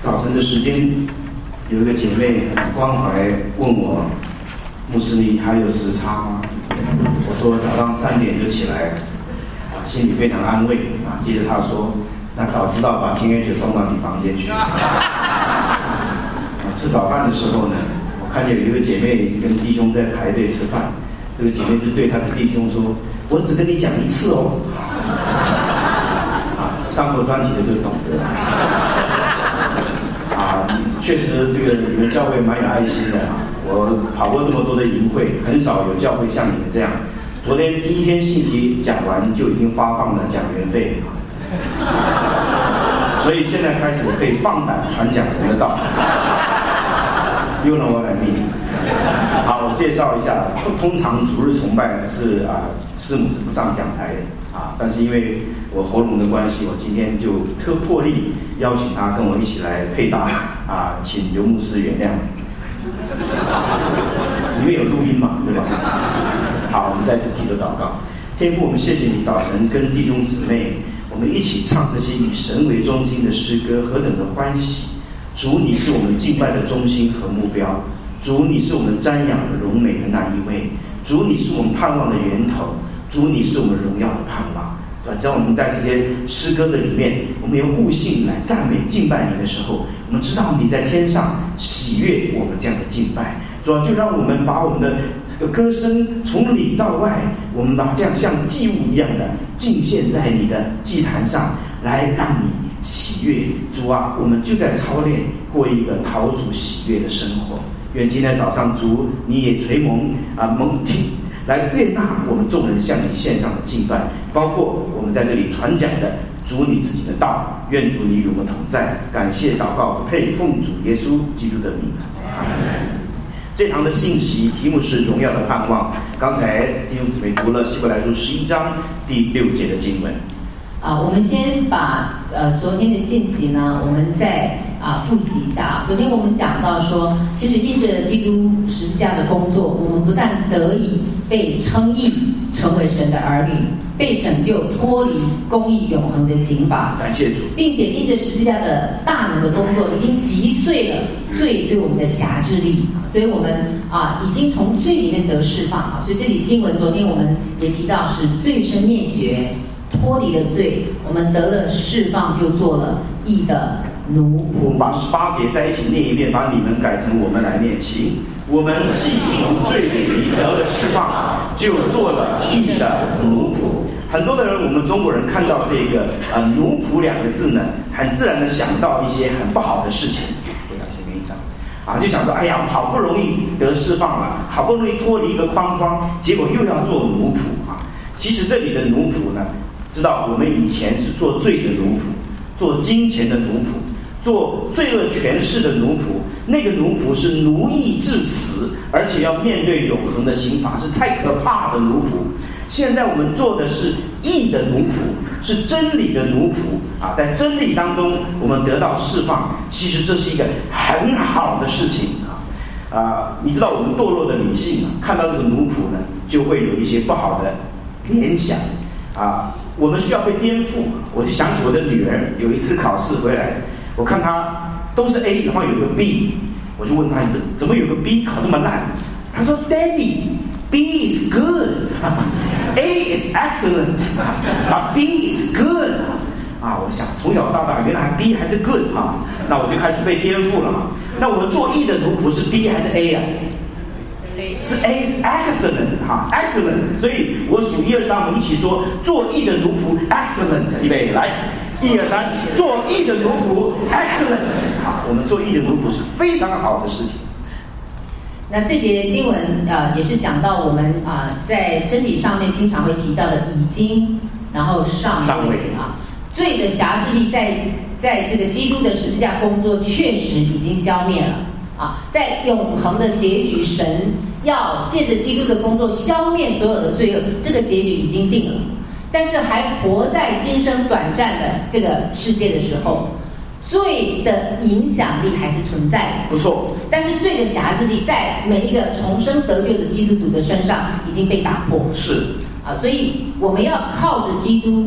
早晨的时间，有一个姐妹很关怀问我，牧师你还有时差吗？我说早上3点就起来，心里非常安慰啊。接着她说，那早知道把天元就送到你房间去。吃早饭的时候呢，我看见有一个姐妹跟弟兄在排队吃饭，这个姐妹就对她的弟兄说：“我只跟你讲一次哦。”上过专题的就懂得。确实这个你们教会蛮有爱心的啊！我跑过这么多的营会，很少有教会像你们这样。昨天第1天信息讲完就已经发放了讲员费，所以现在开始可以放胆传讲神的道。又让我来命。好，我介绍一下，通常主日崇拜是师母是不上讲台的但是因为我喉咙的关系，我今天就破例邀请他跟我一起来配搭请刘牧师原谅。里面有录音嘛，对吧？好，我们再次提着祷告。天父，我们谢谢你早晨跟弟兄姊妹，我们一起唱这些以神为中心的诗歌，何等的欢喜！主，你是我们敬拜的中心和目标。主，你是我们瞻仰的荣美的那一位。主，你是我们盼望的源头。主，你是我们荣耀的盼望。让我们在这些诗歌的里面，我们用悟性来赞美敬拜你的时候，我们知道你在天上喜悦我们这样的敬拜。主要就让我们把我们的这个歌声从里到外，我们把这样像祭物一样的敬献在你的祭坛上，来让你喜悦。主啊，我们就在操练过一个讨主喜悦的生活。愿今天早上主你也垂蒙蒙听，来悦纳我们众人向你献上的敬拜，包括我们在这里传讲的主你自己的道。愿主你与我们同在。感谢祷告配奉主耶稣基督的名。这堂的信息题目是荣耀的盼望。刚才弟兄姊妹读了希伯来书11章第6节的经文。 我们先把昨天的信息呢，我们再复习一下。昨天我们讲到说，其实因着基督十字架的工作，我们不但得以被称义，成为神的儿女，被拯救脱离公义永恒的刑罚， 感谢主， 并且因着十字架的大能的工作，已经击碎了罪对我们的辖制力，所以我们已经从罪里面得释放。所以这里经文昨天我们也提到，是罪身灭绝，脱离了罪，我们得了释放，就做了义的奴仆。 我们把18节在一起念一遍，把你们改成我们来念。请我们既从罪里得了释放，就做了义的奴仆。很多的人，我们中国人看到这个奴仆2个字呢，很自然的想到一些很不好的事情。回到前面一章就想说，哎呀，好不容易得释放了，好不容易脱离一个框框，结果又要做奴仆其实这里的奴仆呢，知道我们以前是做罪的奴仆，做金钱的奴仆，做罪恶权势的奴仆。那个奴仆是奴役致死，而且要面对永恒的刑罚，是太可怕的奴仆。现在我们做的是义的奴仆，是真理的奴仆在真理当中我们得到释放。其实这是一个很好的事情你知道我们堕落的女性看到这个奴仆呢，就会有一些不好的联想我们需要被颠覆。我就想起我的女儿有一次考试回来，我看她都是 A， 然后有个 B， 我就问她，你怎么有个 B 考这么烂？她说 Daddy B is good A is excellent B is good 我想从小到大原来 B 还是 good 那我就开始被颠覆了那我们做义的奴仆是 B 还是 A 是 A is excellent excellent。 所以我数1、2、3，我们一起说做义的奴仆 excellent。 预备来，1、2、3，做义的奴仆 excellent。 我们做义的奴仆是非常好的事情。 那这节经文也是讲到我们在真理上面经常会提到的已经，然后尚未罪的辖制力在这个基督的十字架工作确实已经消灭了在永恒的结局，神要借着基督的工作消灭所有的罪恶，这个结局已经定了。但是还活在今生短暂的这个世界的时候，罪的影响力还是存在的， 不错。 但是罪的辖制力在每一个重生得救的基督徒的身上已经被打破。 是所以我们要靠着基督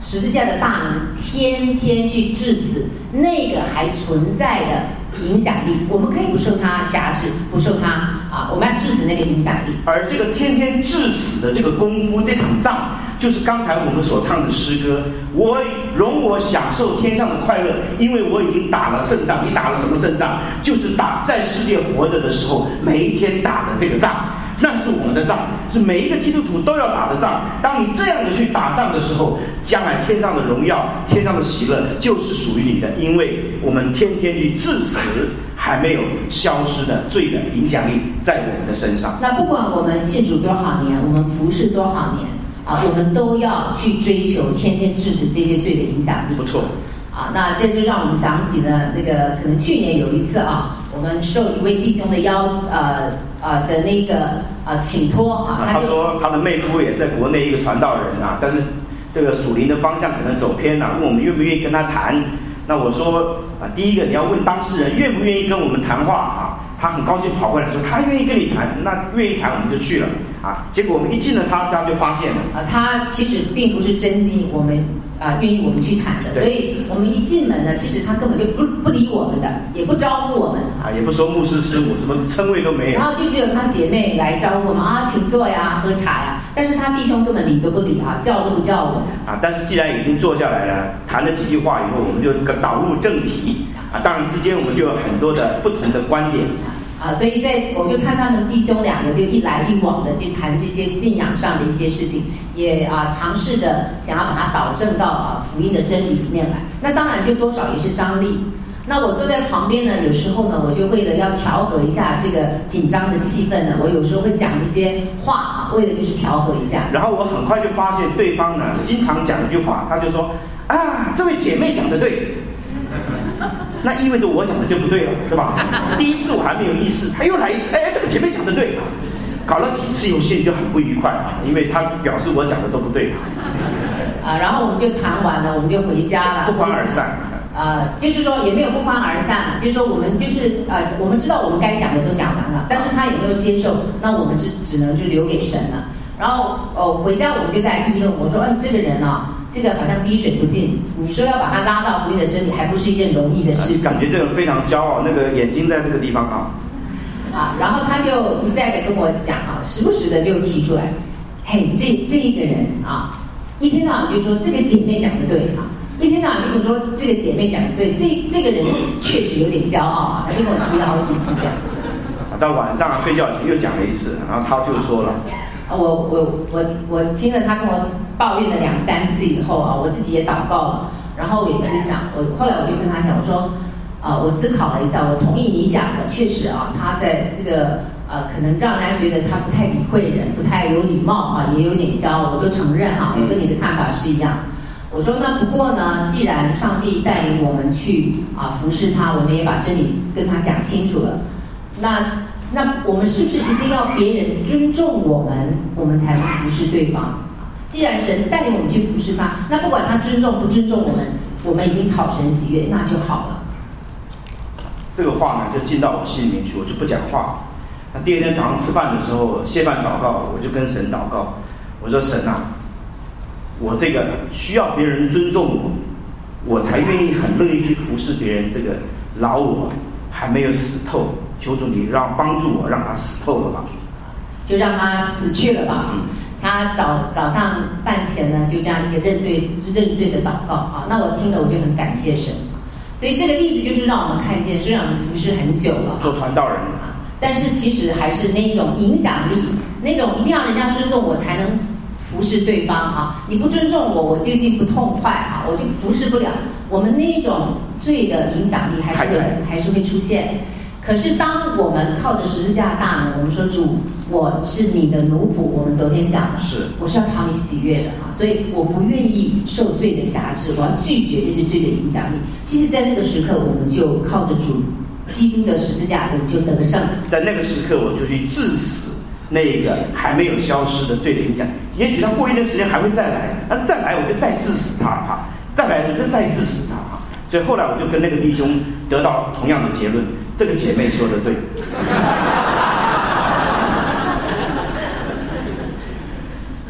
十字架的大能天天去致死那个还存在的影响力，我们可以不受它辖制，不受它我们要致死那个影响力。 而这个天天致死的这个功夫，这场仗，就是刚才我们所唱的诗歌，我享受天上的快乐，因为我已经打了胜仗。你打了什么胜仗？就是打在世界活着的时候每一天打的这个仗。那是我们的仗，是每一个基督徒都要打的仗。当你这样的去打仗的时候，将来天上的荣耀、天上的喜乐就是属于你的，因为我们天天去致死还没有消失的罪的影响力在我们的身上。 那不管我们信主多少年，我们服侍多少年我们都要去追求天天致死这些罪的影响力。 不错。 那这就让我们想起了那个，可能去年有一次我们受一位弟兄的的那个请托他说他的妹夫也是在国内一个传道人但是这个属灵的方向可能走偏了，问我们愿不愿意跟他谈。那我说第一个你要问当事人愿不愿意跟我们谈话他很高兴跑回来说他愿意跟你谈，那愿意谈我们就去了结果我们一进了他家就发现了他其实并不是真心我们愿意我们去谈的，所以我们一进门呢，其实他根本就不理我们的，也不招呼我们也不说牧师师母，什么称谓都没有。 然后就只有他姐妹来招呼我们请坐呀，喝茶呀，但是他弟兄根本理都不理叫都不叫我们但是既然已经坐下来了，谈了几句话以后，我们就导入正题当然之间我们就有很多的不同的观点所以我就看他们弟兄两个就一来一往的去谈这些信仰上的一些事情，也尝试着想要把它导正到福音的真理里面来。那当然就多少也是张力。那我坐在旁边呢，有时候呢，我就为了要调和一下这个紧张的气氛呢，我有时候会讲一些话为了就是调和一下。 然后我很快就发现对方呢，经常讲一句话，他就说这位姐妹讲得对。那意味着我讲的就不对了，对吧？第一次我还没有意识，他又来一次，这个姐妹讲的对，搞了几次以后心里就很不愉快因为他表示我讲的都不对然后我们就谈完了，我们就回家了， 不欢而散就是说也没有不欢而散，就是说我们就是我们知道我们该讲的都讲完了，但是他有没有接受，那我们只能就留给神了。然后回家我们就在议论，我说这个人这个好像滴水不进，你说要把他拉到福音的真理，还不是一件容易的事情。 感觉这个人非常骄傲，那个眼睛在这个地方然后他就一再的跟我讲时不时的就提出来，嘿，这一个人一天到晚就说这个姐妹讲的对一天到晚就跟我说这个姐妹讲的对，这个人确实有点骄傲他就跟我提了好几次这样子。 到晚上睡觉前又讲了一次，然后他就说了。 我听了他跟我抱怨了2、3次以后我自己也祷告了，然后也思想，后来我就跟他讲，我说我思考了一下，我同意你讲的，确实他在这个可能让人家觉得他不太理会人，不太有礼貌也有点骄傲，我都承认我跟你的看法是一样。我说那不过呢，既然上帝带领我们去服侍他，我们也把真理跟他讲清楚了，那我们是不是一定要别人尊重我们才能服侍对方？既然神带领我们去服侍他，那不管他尊重不尊重我们已经讨神喜悦，那就好了。 这个话呢，就进到我心里面去，我就不讲话。那第二天早上吃饭的时候，谢饭祷告，我就跟神祷告，我说神我这个需要别人尊重我才愿意很乐意去服侍别人。这个老我还没有死透。求主你帮助我，让他死透了吧， 就让他死去了吧。他早上饭前呢，就这样一个认罪的祷告那我听了我就很感谢神。所以这个例子就是让我们看见，虽然我们服侍很久了， 做传道人但是其实还是那种影响力，那种一定要人家尊重我才能服侍对方你不尊重我就一定不痛快我就服侍不了。我们那种罪的影响力还是会出现。可是当我们靠着十字架的大能，我们说主，我是你的奴仆，我们昨天讲的我是要讨你喜悦的所以我不愿意受罪的辖制，我要拒绝这些罪的影响力。其实在那个时刻，我们就靠着主基督的十字架，我们就得胜。 在那个时刻，我就去致死那个还没有消失的罪的影响。也许他过一段时间还会再来，再来我就再致死他再来我就再致死他所以后来我就跟那个弟兄得到同样的结论，这个姐妹说的对。 所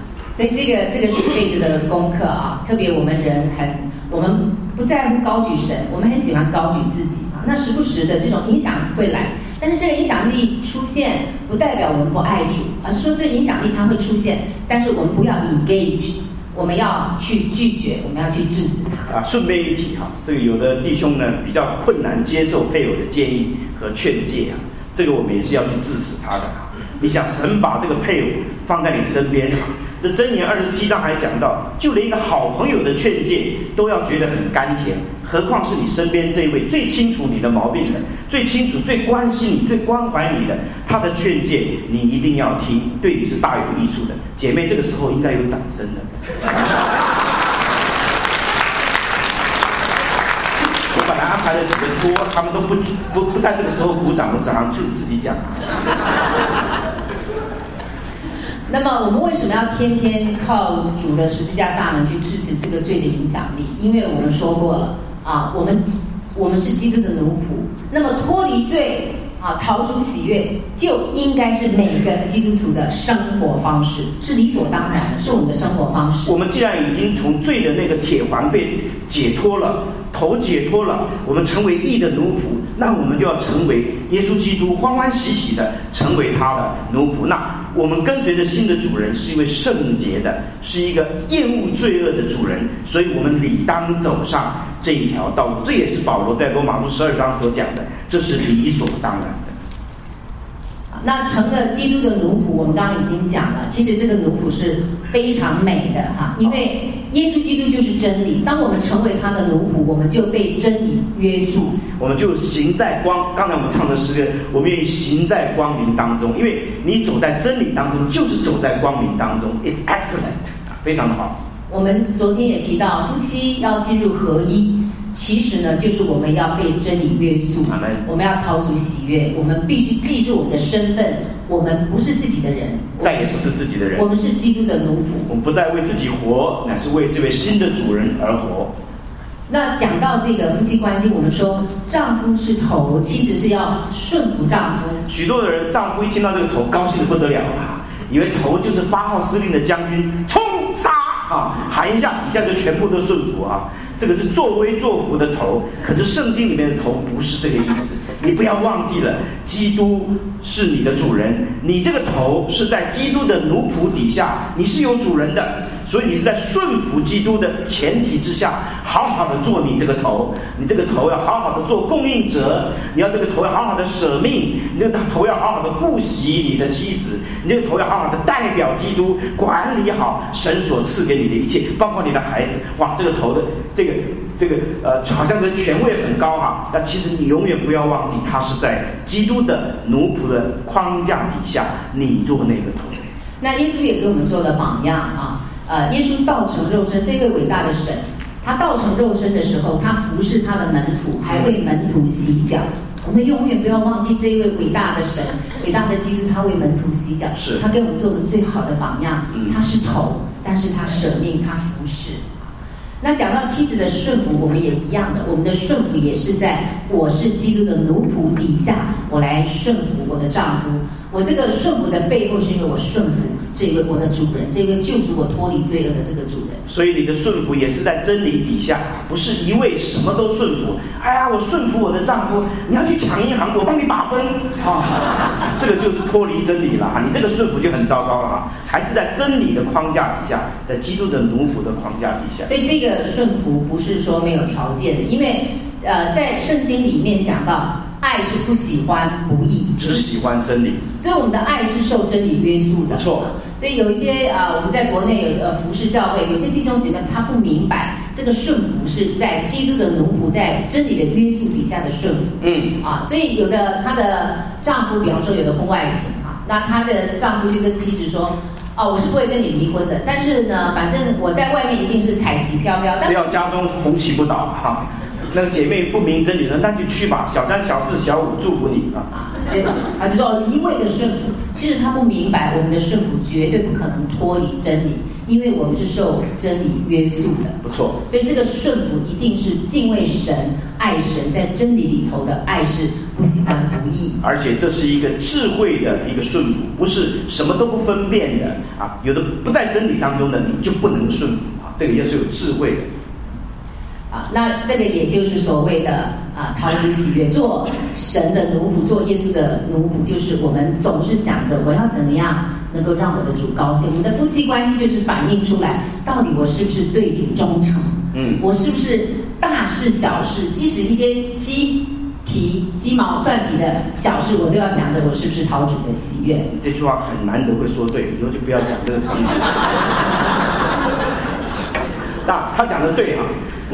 所以这个是一辈子的功课啊。特别我们人我们不在乎高举神，我们很喜欢高举自己啊。那时不时的这种影响会来，但是这个影响力出现，不代表我们不爱主，而是说这个影响力它会出现，但是我们不要 engage， 我们要去拒绝，我们要去致死它。 顺便一提这个有的弟兄呢比较困难接受配偶的建议和劝诫这个我们也是要去致死他的。你想神把这个配偶放在你身边这箴言27章还讲到，就连一个好朋友的劝诫都要觉得很甘甜，何况是你身边这位最清楚你的毛病的，最清楚最关心你最关怀你的，他的劝诫你一定要听，对你是大有益处的。姐妹这个时候应该有掌声的。我本来安排了几个托，他们都不在这个时候鼓掌，我只好自己讲。 那么我们为什么要天天靠主的十字架大能去支持这个罪的影响力？因为我们说过了我们是基督的奴仆，那么脱离罪讨主喜悦就应该是每个基督徒的生活方式，是理所当然的，是我们的生活方式。 我们既然已经从罪的那个铁环被解脱了，头解脱了，我们成为义的奴仆，那我们就要成为耶稣基督，欢欢喜喜的成为他的奴仆。那我们跟随着新的主人是一位圣洁的，是一个厌恶罪恶的主人，所以我们理当走上这一条道路。这也是保罗在罗马书12章所讲的，这是理所当然的。 那成了基督的奴仆，我们刚刚已经讲了，其实这个奴仆是非常美的因为耶稣基督就是真理，当我们成为他的奴仆，我们就被真理约束，我们就行在光。刚才我们唱的诗歌，我们愿意行在光明当中，因为你走在真理当中，就是走在光明当中。It's excellent， 非常的好。我们昨天也提到，夫妻要进入合一，其实呢，就是我们要被真理约束，我们要讨主喜悦，我们必须记住我们的身份，我们不是自己的人，再也不是自己的人，我们是基督的奴仆，我们不再为自己活，乃是为这位新的主人而活。那讲到这个夫妻关系，我们说丈夫是头，妻子是要顺服丈夫。许多的人，丈夫一听到这个头，高兴得不得了以为头就是发号施令的将军，冲杀喊一下，底下就全部都顺服这个是作威作福的头，可是圣经里面的头不是这个意思。你不要忘记了，基督是你的主人，你这个头是在基督的奴仆底下，你是有主人的，所以你是在顺服基督的前提之下，好好的做你这个头。你这个头要好好的做供应者，你要这个头要好好的舍命，你这个头要好好的顾惜你的妻子，你这个头要好好的代表基督，管理好神所赐给你的一切，包括你的孩子。哇，这个头的这个好像这权位很高但其实你永远不要忘记，他是在基督的奴仆的框架底下，你做那个头。那耶稣也给我们做了榜样耶稣道成肉身，这位伟大的神，他道成肉身的时候，他服侍他的门徒，还为门徒洗脚。我们永远不要忘记这一位伟大的神，伟大的基督，他为门徒洗脚，是他给我们做的最好的榜样。他是头，但是他舍命，他服侍。那讲到妻子的顺服，我们也一样的，我们的顺服也是在我是基督的奴仆底下，我来顺服我的丈夫。我这个顺服的背后，是因为我顺服这位我的主人，这位救赎我脱离罪恶的这个主人。所以你的顺服也是在真理底下，不是一味什么都顺服。哎呀，我顺服我的丈夫，你要去抢银行，我帮你把分这个就是脱离真理了你这个顺服就很糟糕了还是在真理的框架底下，在基督的奴仆的框架底下。所以这个顺服不是说没有条件的，因为在圣经里面讲到，爱是不喜欢不义，只喜欢真理。所以我们的爱是受真理约束的。不错。所以有一些我们在国内有服侍教会，有些弟兄姐妹他不明白这个顺服是在基督的奴仆，在真理的约束底下的顺服。所以有的她的丈夫，比方说有的婚外情那她的丈夫就跟妻子说。我是不会跟你离婚的，但是呢，反正我在外面一定是彩旗飘飘，只要家中红旗不倒那个姐妹不明真理的，那就去吧，小三、小四、小五祝福你对吧？就说一味的顺服，其实他不明白，我们的顺服绝对不可能脱离真理，因为我们是受真理约束的。不错，所以这个顺服一定是敬畏神、 爱神，在真理里头的爱是不喜欢不义， 而且这是一个智慧的一个顺服，不是什么都不分辨的啊。有的不在真理当中的，你就不能顺服啊，这个也是有智慧的。 那这个也就是所谓的讨主喜悦，做神的奴仆，做耶稣的奴仆，就是我们总是想着我要怎么样能够让我的主高兴。我们的夫妻关系就是反映出来，到底我是不是对主忠诚？我是不是大事小事，即使一些鸡毛蒜皮的小事，我都要想着我是不是讨主的喜悦。 这句话很难得会说对，以后就不要讲这个场景。那他讲的对哈，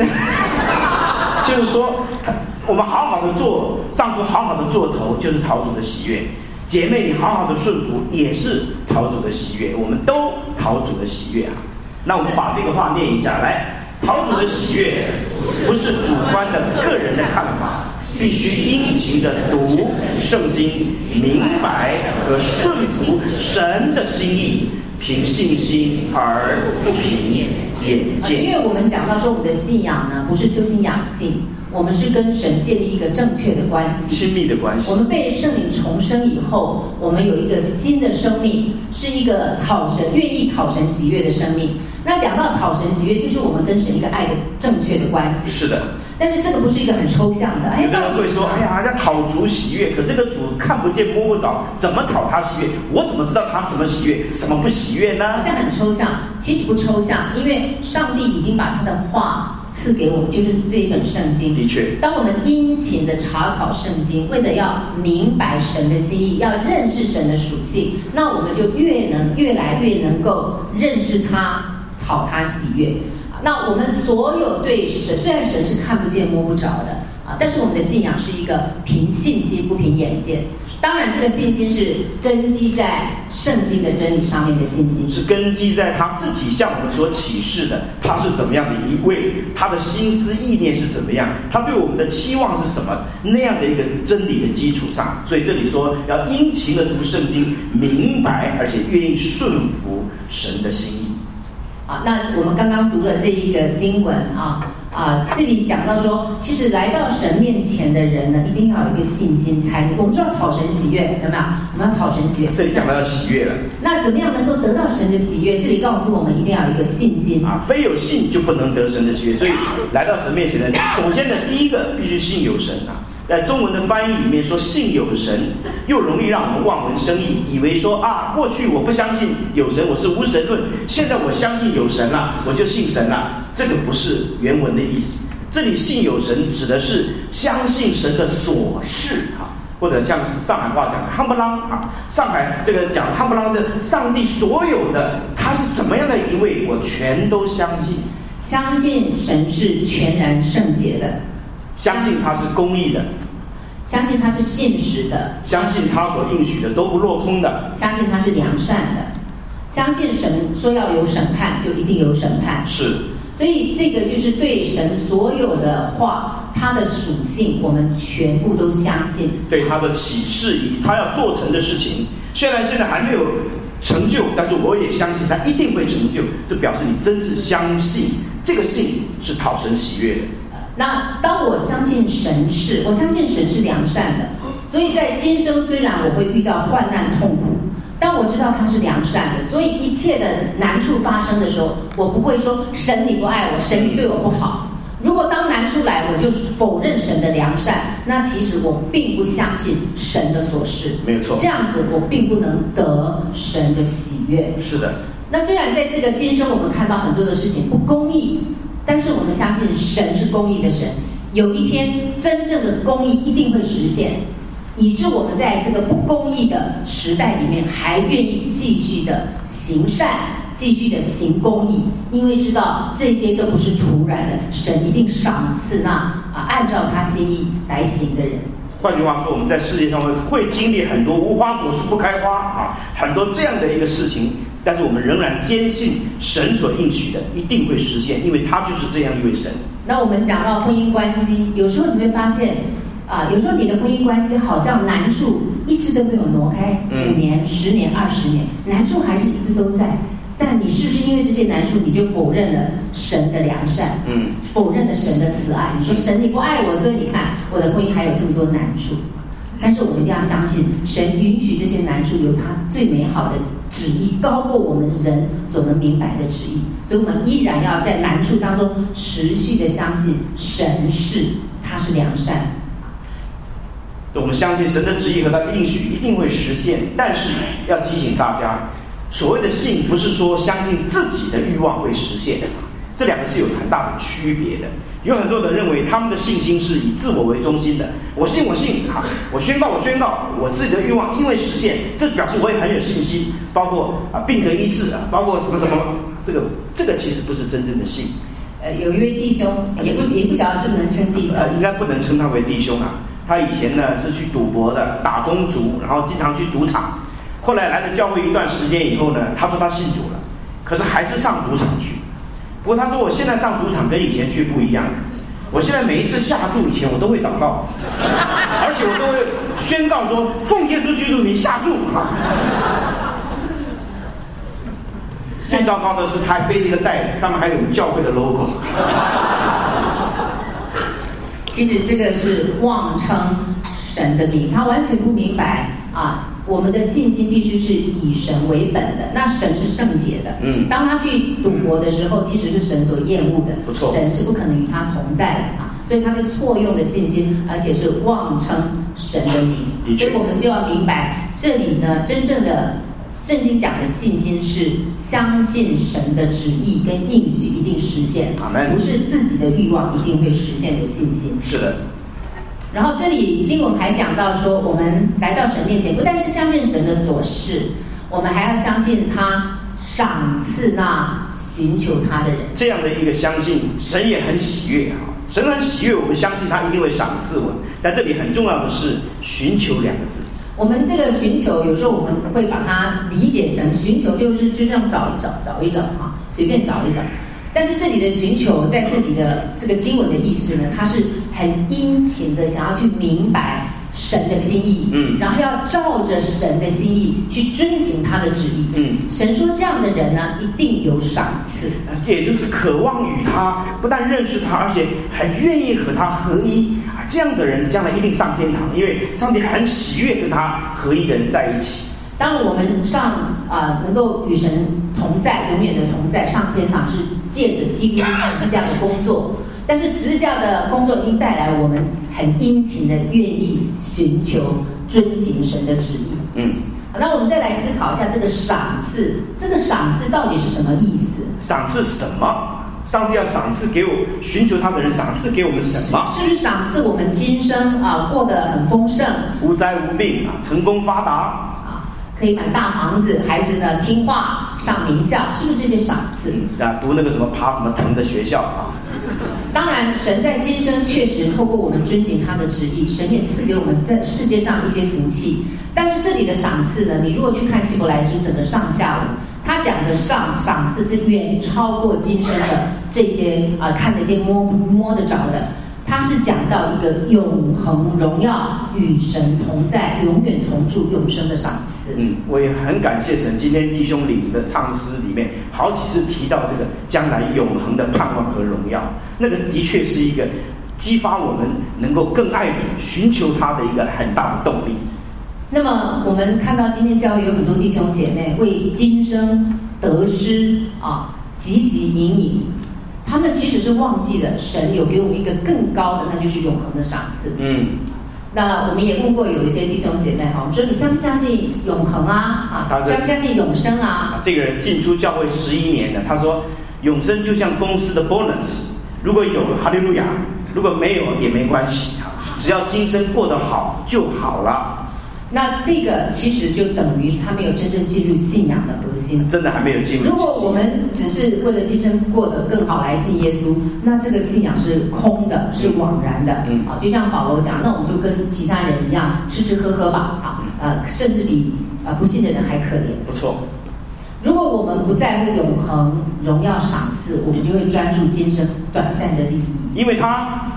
就是说，我们好好的做丈夫，好好的做头，就是讨主的喜悦；姐妹，你好好的顺服，也是讨主的喜悦。我们都讨主的喜悦啊。那我们把这个话念一下来：讨主的喜悦不是主观的个人的看法，必须殷勤的读圣经，明白和顺服神的心意，凭信心而不凭眼见。 因为我们讲到说，我们的信仰呢，不是修心养性，我们是跟神建立一个正确的关系， 亲密的关系。 我们被圣灵重生以后，我们有一个新的生命，是一个愿意讨神喜悦的生命。那讲到讨神喜悦，就是我们跟神一个爱的正确的关系。 是的。 但是这个不是一个很抽象的。 有的人会说：“哎呀，要讨主喜悦，可这个主看不见摸不着，怎么讨他喜悦？我怎么知道他什么喜悦，什么不喜悦呢？” 好像很抽象，其实不抽象，因为上帝已经把他的话赐给我们，就是这一本圣经。 的确， 当我们殷勤的查考圣经，为了要明白神的心意，要认识神的属性，那我们就越来越能够认识他，讨他喜悦。那我们所有对神，虽然神是看不见摸不着的但是我们的信仰是一个凭信心不凭眼见。当然这个信心是根基在圣经的真理上面的信心， 是根基在他自己向我们所启示的，他是怎么样的一位，他的心思意念是怎么样，他对我们的期望是什么，那样的一个真理的基础上。所以这里说要殷勤的读圣经，明白而且愿意顺服神的心意。 那我们刚刚读了这一个经文这里讲到说，其实来到神面前的人呢，一定要有一个信心才。我们知道讨神喜悦，有没有？我们要讨神喜悦。 这里讲到要喜悦了。 那怎么样能够得到神的喜悦？这里告诉我们，一定要有一个信心非有信就不能得神的喜悦。所以来到神面前的，首先的第一个必须信有神在中文的翻译里面说信有神，又容易让我们望文生义，以为说过去我不相信有神，我是无神论，现在我相信有神了，我就信神了。这个不是原文的意思。这里信有神指的是相信神的所事或者像是上海话讲的夯不啷上海这个讲夯不啷的，上帝所有的他是怎么样的一位，我全都相信。 相信神是全然圣洁的， 相信他是公义的， 相信他是信实的， 相信他所应许的都不落空的， 相信他是良善的，相信神说要有审判就一定有审判。 是， 所以这个就是对神所有的话，他的属性我们全部都相信， 对他的启示以及他要做成的事情，虽然现在还没有成就，但是我也相信他一定会成就。这表示你真是相信，这个信是讨神喜悦的。 那当我相信神是，我相信神是良善的，所以在今生虽然我会遇到患难痛苦，但我知道他是良善的，所以一切的难处发生的时候，我不会说神你不爱我，神你对我不好。如果当难处来，我就否认神的良善，那其实我并不相信神的所事， 没有错。 这样子我并不能得神的喜悦。 是的。 那虽然在这个今生我们看到很多的事情不公义，但是我们相信神是公义的神，有一天真正的公义一定会实现，以致我们在这个不公义的时代里面还愿意继续的行善，继续的行公义，因为知道这些都不是突然的，神一定赏赐那按照他心意来行的人。 换句话说，我们在世界上会经历很多无花果树不开花很多这样的一个事情，但是我们仍然坚信神所应许的一定会实现，因为他就是这样一位神。 那我们讲到婚姻关系，有时候你会发现有时候你的婚姻关系好像难处一直都没有挪开，5年、10年、20年，难处还是一直都在。 但你是不是因为这些难处，你就否认了神的良善？否认了神的慈爱。你说神你不爱我，所以你看我的婚姻还有这么多难处。但是我们一定要相信，神允许这些难处有他最美好的旨意，高过我们人所能明白的旨意。所以我们依然要在难处当中持续的相信神他是良善。 我们相信神的旨意和他的应许一定会实现，但是要提醒大家，所谓的信不是说相信自己的欲望会实现，这两个是有很大的区别的。有很多人认为他们的信心是以自我为中心的，我信我宣告我自己的欲望因为实现，这表示我也很有信心，包括病得医治包括什么，这个其实不是真正的信。 有一位弟兄，也不晓得是不是能称弟兄， 应该不能称他为弟兄啊。他以前呢是去赌博的，打工族，然后经常去赌场。后来来了教会一段时间以后呢，他说他信主了，可是还是上赌场去。不过他说我现在上赌场跟以前却不一样，我现在每一次下注以前我都会祷告，而且我都会宣告说奉耶稣基督名下注。最糟糕的是他还背了一个袋子，上面还有教会的 logo。 其实这个是妄称神的名，他完全不明白我们的信心必须是以神为本的。那神是圣洁的，当他去赌博的时候，其实是神所厌恶的，神是不可能与他同在的所以他就错用的信心，而且是妄称神的名。所以我们就要明白，这里呢，真正的圣经讲的信心是相信神的旨意跟应许一定实现，不是自己的欲望一定会实现的信心。 是的。 然后这里经文还讲到说，我们来到神面前，不但是相信神的所示，我们还要相信他赏赐那寻求他的人。 这样的一个相信，神也很喜悦神很喜悦，我们相信他一定会赏赐我们。但这里很重要的是寻求两个字。 我们这个寻求，有时候我们会把它理解成寻求就这样找一找随便找一找。但是这里的寻求，在这里的这个经文的意思呢，它是很殷勤的想要去明白神的心意，然后要照着神的心意去遵行他的旨意，神说这样的人呢，一定有赏赐， 也就是渴望与他不但认识他，而且还愿意和他合一这样的人将来一定上天堂，因为上帝很喜悦跟他合一的人在一起。 当然我们能够与神同在，永远的同在，上天堂是借着基督十字架的工作，但是十字架的工作一定带来我们很殷勤的愿意寻求遵行神的旨意。那我们再来思考一下这个赏赐，这个赏赐到底是什么意思？ 赏赐什么？上帝要赏赐给我寻求他的人，赏赐给我们什么？ 是不是赏赐我们今生过得很丰盛， 无灾无病成功发达可以买大房子，孩子呢听话上名校，是不是这些赏赐？ 读那个什么爬什么藤的学校当然，神在今生确实透过我们遵行他的旨意，神也赐给我们在世界上一些福气。但是这里的赏赐呢，你如果去看希伯来书整个上下文，他讲的赏赐是远超过今生的这些看得见摸得着的。他是讲到一个永恒荣耀与神同在，永远同住永生的赏赐。 我也很感谢神，今天弟兄领的唱诗里面好几次提到这个将来永恒的盼望和荣耀，那个的确是一个激发我们能够更爱主、寻求他的一个很大的动力。 那么我们看到今天教会有很多弟兄姐妹为今生得失汲汲营营，他们其实是忘记了神有给我们一个更高的，那就是永恒的赏赐。那我们也问过有一些弟兄姐妹我们说你相不相信永恒相不相信永生这个人进出教会11年了，他说永生就像公司的 bonus， 如果有哈利路亚，如果没有也没关系只要今生过得好就好了。 那这个其实就等于他没有真正进入信仰的核心， 真的还没有进入。 如果我们只是为了今生过得更好来信耶稣，那这个信仰是空的，是枉然的。就像保罗讲，那我们就跟其他人一样吃吃喝喝吧，甚至比不信的人还可怜。 不错。 如果我们不在乎永恒荣耀赏赐，我们就会专注今生短暂的利益。 因为他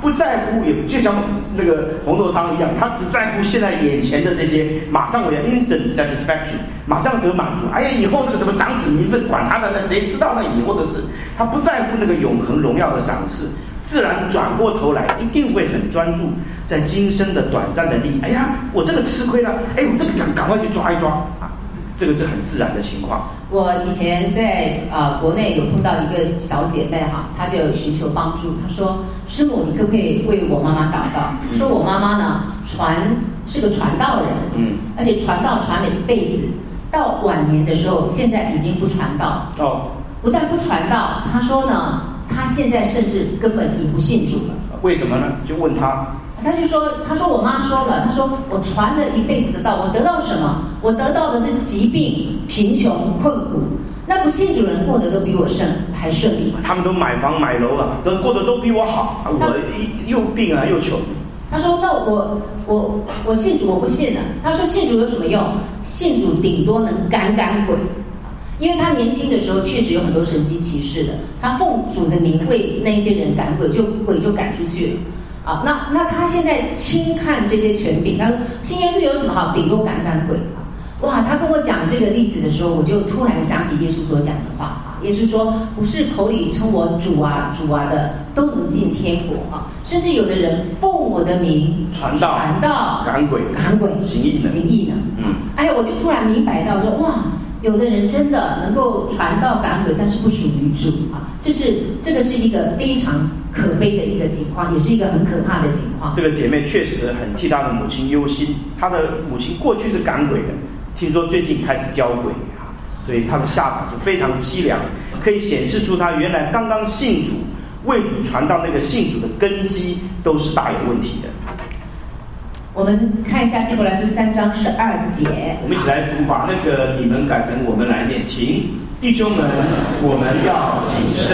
不在乎，也就像那个红豆汤一样，他只在乎现在眼前的这些，马上我要 instant satisfaction， 马上得满足。哎呀，以后那个什么长子名分，管他的，那谁知道那以后的事？他不在乎那个永恒荣耀的赏赐，自然转过头来，一定会很专注在今生的短暂的利益。哎呀，我这个吃亏了，哎，我这个赶快去抓一抓啊，这个是很自然的情况。 我以前在国内有碰到一个小姐妹哈，她就寻求帮助，她说：“师母，你可不可以为我妈妈祷告？”说我妈妈呢是个传道人，而且传道传了一辈子，到晚年的时候，现在已经不传道哦，不但不传道，她说呢，她现在甚至根本也不信主了。 为什么呢？就问她。 他就说：“他说我妈说了，他说我传了一辈子的道，我得到什么？我得到的是疾病、贫穷、困苦。那不信主人过得都比我还顺利。 他们都买房买楼了，过得都比我好，我又病啊又穷。” 他说：“那我信主我不信了。”他说：“信主有什么用？信主顶多能赶鬼。”因为他年轻的时候确实有很多神迹奇事的，他奉主的名为那一些人赶鬼，鬼就赶出去了。啊，那他现在轻看这些权柄，他说信耶稣有什么好？顶多赶鬼啊！哇，他跟我讲这个例子的时候，我就突然想起耶稣所讲的话啊。耶稣说，不是口里称我主啊主啊的都能进天国啊，甚至有的人奉我的名传道赶鬼行异能。 哎呀，我就突然明白到说，哇，有的人真的能够传道赶鬼，但是不属于主啊，这个是一个非常可悲的一个情况，也是一个很可怕的情况。 这个姐妹确实很替她的母亲忧心，她的母亲过去是赶鬼的，听说最近开始教鬼啊，所以她的下场是非常凄凉，可以显示出她原来刚刚信主、为主传道那个信主的根基都是大有问题的。 我们看一下《希伯来书》3章12节， 我们一起来读，把那个你们改成我们来念，请弟兄们，我们要谨慎。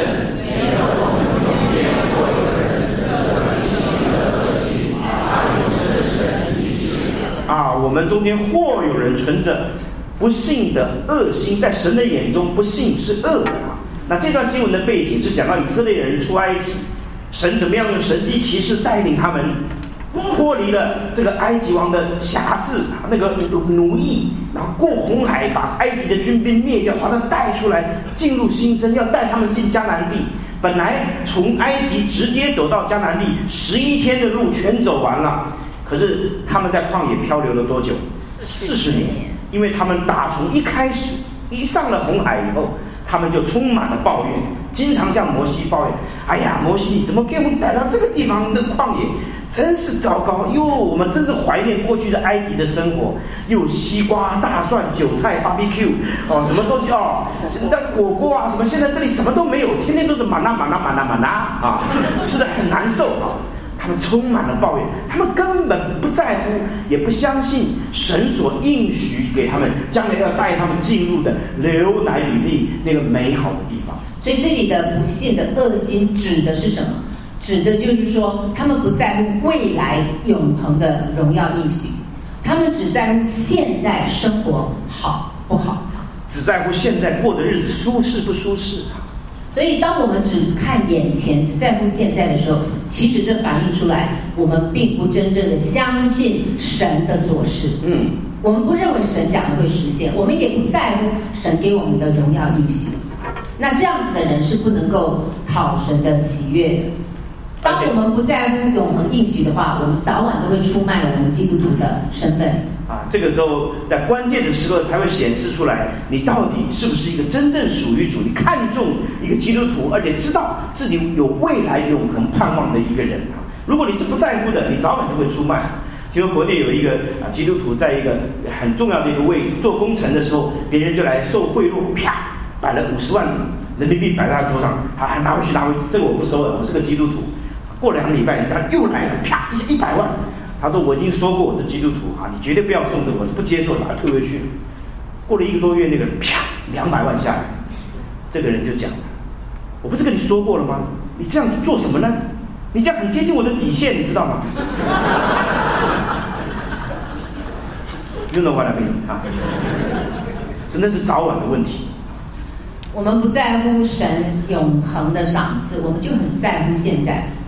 我们中间或有人存着不信的恶心，在神的眼中不信是恶的啊。那这段经文的背景是讲到以色列人出埃及，神怎么样用神迹奇事带领他们脱离了这个埃及王的辖制，那个奴役，然后过红海，把埃及的军兵灭掉，把他带出来进入新生，要带他们进迦南地。本来从埃及直接走到迦南地11天的路全走完了，可是他们在旷野漂流了多久？40年。因为他们打从一开始一上了红海以后，他们就充满了抱怨，经常向摩西抱怨：哎呀，摩西，你怎么给我们带到这个地方的旷野？真是糟糕哟！我们真是怀念过去的埃及的生活，有西瓜、大蒜、韭菜、BBQ 哦，什么东西哦，那火锅啊什么，现在这里什么都没有，天天都是玛纳啊，吃得很难受啊。他们充满了抱怨，他们根本不在乎，也不相信神所应许给他们将来要带他们进入的流奶与蜜那个美好的地方。 所以这里的不信的恶心指的是什么？指的就是说，他们不在乎未来永恒的荣耀应许，他们只在乎现在生活好不好， 只在乎现在过的日子舒适不舒适。 所以当我们只看眼前，只在乎现在的时候，其实这反映出来我们并不真正的相信神的所示。我们不认为神讲的会实现，我们也不在乎神给我们的荣耀应许。那这样子的人是不能够讨神的喜悦的。当我们不在乎永恒应许的话，我们早晚都会出卖我们基督徒的身份。 这个时候在关键的时刻才会显示出来，你到底是不是一个真正属于主，你看重一个基督徒，而且知道自己有未来永恒盼望的一个人。如果你是不在乎的，你早晚就会出卖。听说国内有一个基督徒在一个很重要的一个位置做工程的时候，别人就来受贿赂，啪摆了50万人民币摆在他桌上，他还拿回去，这个我不收了，我是个基督徒。过2个礼拜，他又来了，啪100万。他说：“我已经说过我是基督徒啊，你绝对不要送这个，我是不接受的，把它退回去。”过了1个多月，那个人啪200万下来，这个人就讲了：“我不是跟你说过了吗？你这样子做什么呢？你这样很接近我的底线，你知道吗？” You know what I mean 啊？真的是早晚的问题。 我们不在乎神永恒的赏赐，我们就很在乎现在。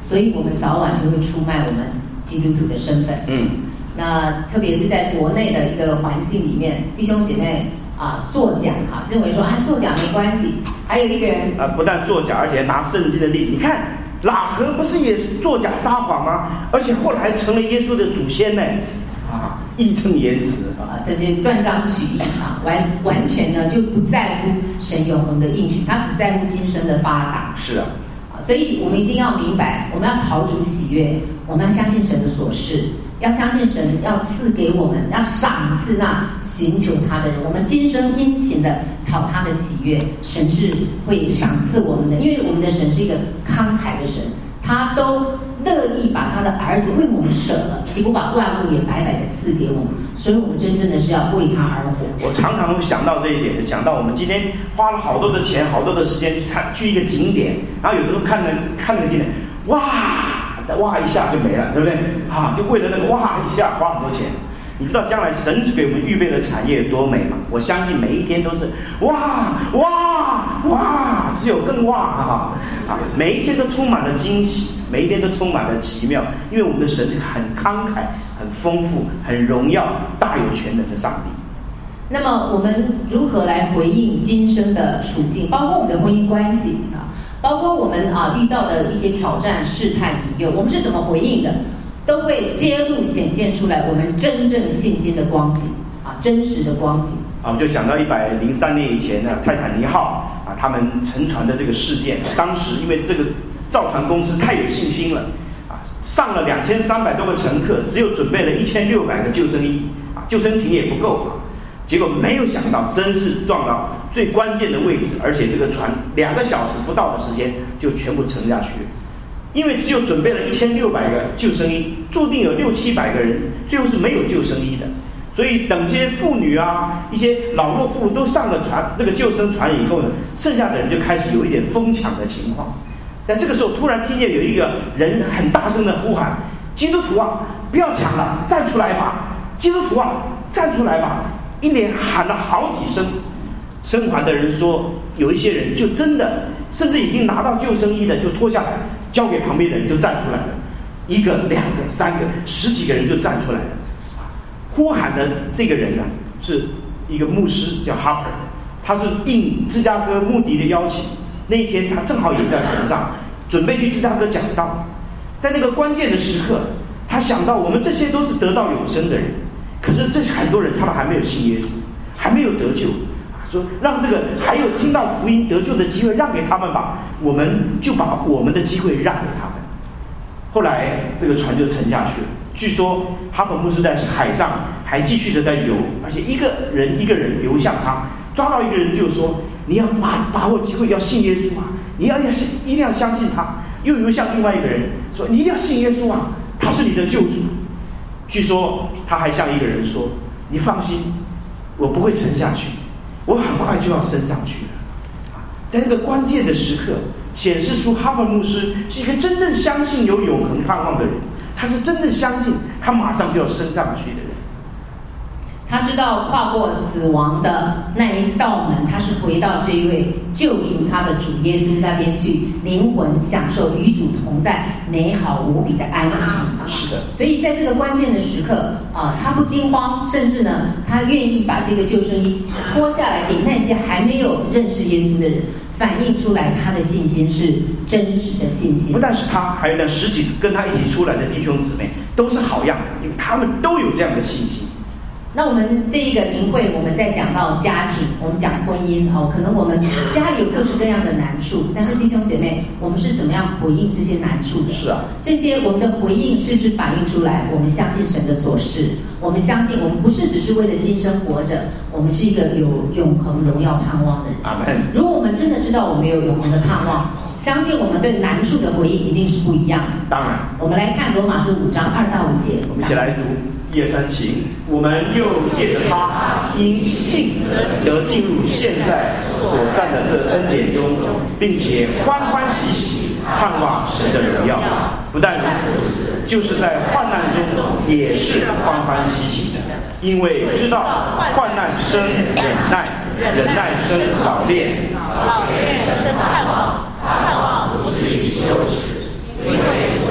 所以我们早晚就会出卖我们基督徒的身份。那特别是在国内的一个环境里面，弟兄姐妹作假认为说作假没关系。还有一个人不但作假，而且拿圣经的例子，你看喇合不是也作假撒谎吗？而且后来成了耶稣的祖先呢，义正言辞这就断章取义完全呢就不在乎神永恒的应许，他只在乎今生的发达。 是所以我们一定要明白，我们要讨主喜悦，我们要相信神的所示，要相信神要赐给我们，要赏赐那寻求他的人。我们今生殷勤的讨他的喜悦，神是会赏赐我们的，因为我们的神是一个慷慨的神，他都乐意把他的儿子为我们舍了，岂不把万物也白白的赐给我们？所以我们真正的是要为他而活。 我常常会想到这一点，想到我们今天花了好多的钱，好多的时间去一个景点，然后有的时候看那个景点，哇一下就没了，对不对？就为了那个哇一下花很多钱。你知道将来神给我们预备的产业多美吗？我相信每一天都是哇，只有更哇每一天都充满了惊喜，每一天都充满了奇妙，因为我们的神是很慷慨、很丰富、很荣耀、大有全能的上帝。 那么我们如何来回应今生的处境，包括我们的婚姻关系包括我们遇到的一些挑战、试探、引诱，我们是怎么回应的？都会揭露显现出来我们真正信心的光景真实的光景我们就讲到103年以前泰坦尼号他们沉船的这个事件。当时因为这个造船公司太有信心了上了2300多个乘客，只有准备了1600个救生衣救生艇也不够结果没有想到真是撞到最关键的位置，而且这个船2个小时不到的时间就全部沉下去了。因为只有准备了1600个救生衣，注定有600-700个人最后是没有救生衣的。所以等这些妇女一些老弱妇孺都上了船，这个救生船以后呢，剩下的人就开始有一点疯抢的情况。在这个时候，突然听见有一个人很大声的呼喊：“基督徒不要抢了，站出来吧！基督徒站出来吧！”一连喊了好几声。生还的人说，有一些人就真的，甚至已经拿到救生衣的，就脱下来交给旁边的人就站出来了，1个、2个、3个、10几个人就站出来了。呼喊的这个人是一个牧师叫 Harper， 他是应芝加哥穆迪的邀请，那一天他正好也在船上，准备去芝加哥讲道。在那个关键的时刻，他想到我们这些都是得到永生的人，可是这很多人他们还没有信耶稣，还没有得救，说让这个还有听到福音得救的机会让给他们吧，我们就把我们的机会让给他们。后来这个船就沉下去了。据说哈本牧师在海上还继续的在游，而且一个人一个人游向他，抓到一个人就说：“你要把握机会，要信耶稣你一定要相信他。”又游向另外一个人说：“你一定要信耶稣他是你的救主。”据说他还向一个人说：“你放心，我不会沉下去，我很快就要升上去了。”在那个关键的时刻，显示出哈本牧师是一个真正相信有永恒盼望的人，他是真正相信他马上就要升上去的人。 他知道跨过死亡的那一道门，他是回到这一位救赎他的主耶稣那边去，灵魂享受与主同在美好无比的安息。 是的， 所以在这个关键的时刻他不惊慌，甚至呢，他愿意把这个救生衣脱下来给那些还没有认识耶稣的人，反映出来他的信心是真实的信心。 不但是他，还有那10几个跟他一起出来的弟兄姊妹都是好样的，因为他们都有这样的信心。 那我们这一个营会，我们在讲到家庭，我们讲婚姻可能我们家里有各式各样的难处，但是弟兄姐妹，我们是怎么样回应这些难处的？ 是这些我们的回应是不是反映出来我们相信神的所示？我们相信我们不是只是为了今生活着，我们是一个有永恒荣耀盼望的人。 阿们。 如果我们真的知道我们有永恒的盼望，相信我们对难处的回应一定是不一样的。 当然， 我们来看罗马书5章2到5节， 我们一起来读1、2、3，请。我们又借着他因信得进入现在所站的这恩典中，并且欢欢喜喜盼望神的荣耀。不但如此，就是在患难中也是欢欢喜喜的，因为知道患难生忍耐，忍耐生老练，老练生盼望，盼望不至于羞耻，因为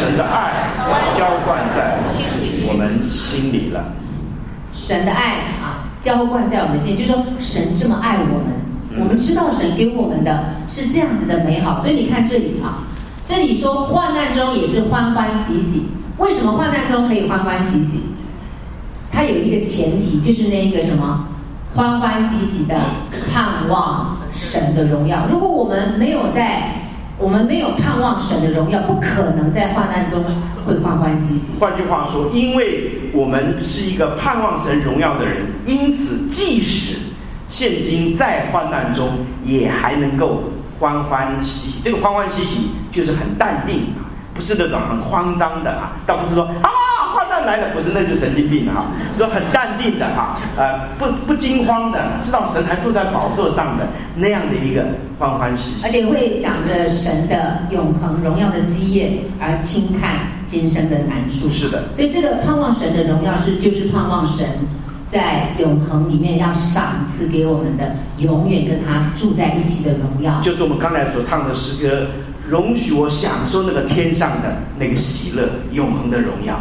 神的爱浇灌在我们心里了。 神的爱浇灌在我们的心，就是说神这么爱我们，我们知道神给我们的是这样子的美好。所以你看这里这里说患难中也是欢欢喜喜。为什么患难中可以欢欢喜喜？它有一个前提，就是那个什么，欢欢喜喜的盼望神的荣耀。如果我们没有盼望神的荣耀，不可能在患难中会欢欢喜喜。 换句话说，因为我们是一个盼望神荣耀的人，因此即使现今在患难中，也还能够欢欢喜喜。这个欢欢喜喜就是很淡定，不是那种很慌张的倒不是说患难来了，不是，那就是神经病说很淡定的不惊慌的，知道神还坐在宝座上的那样的一个欢欢喜喜， 而且会想着神的永恒荣耀的基业而轻看今生的难处。 是的， 所以这个盼望神的荣耀就是盼望神在永恒里面要赏赐给我们的永远跟他住在一起的荣耀， 就是我们刚才所唱的诗歌，容许我享受那个天上的那个喜乐，永恒的荣耀。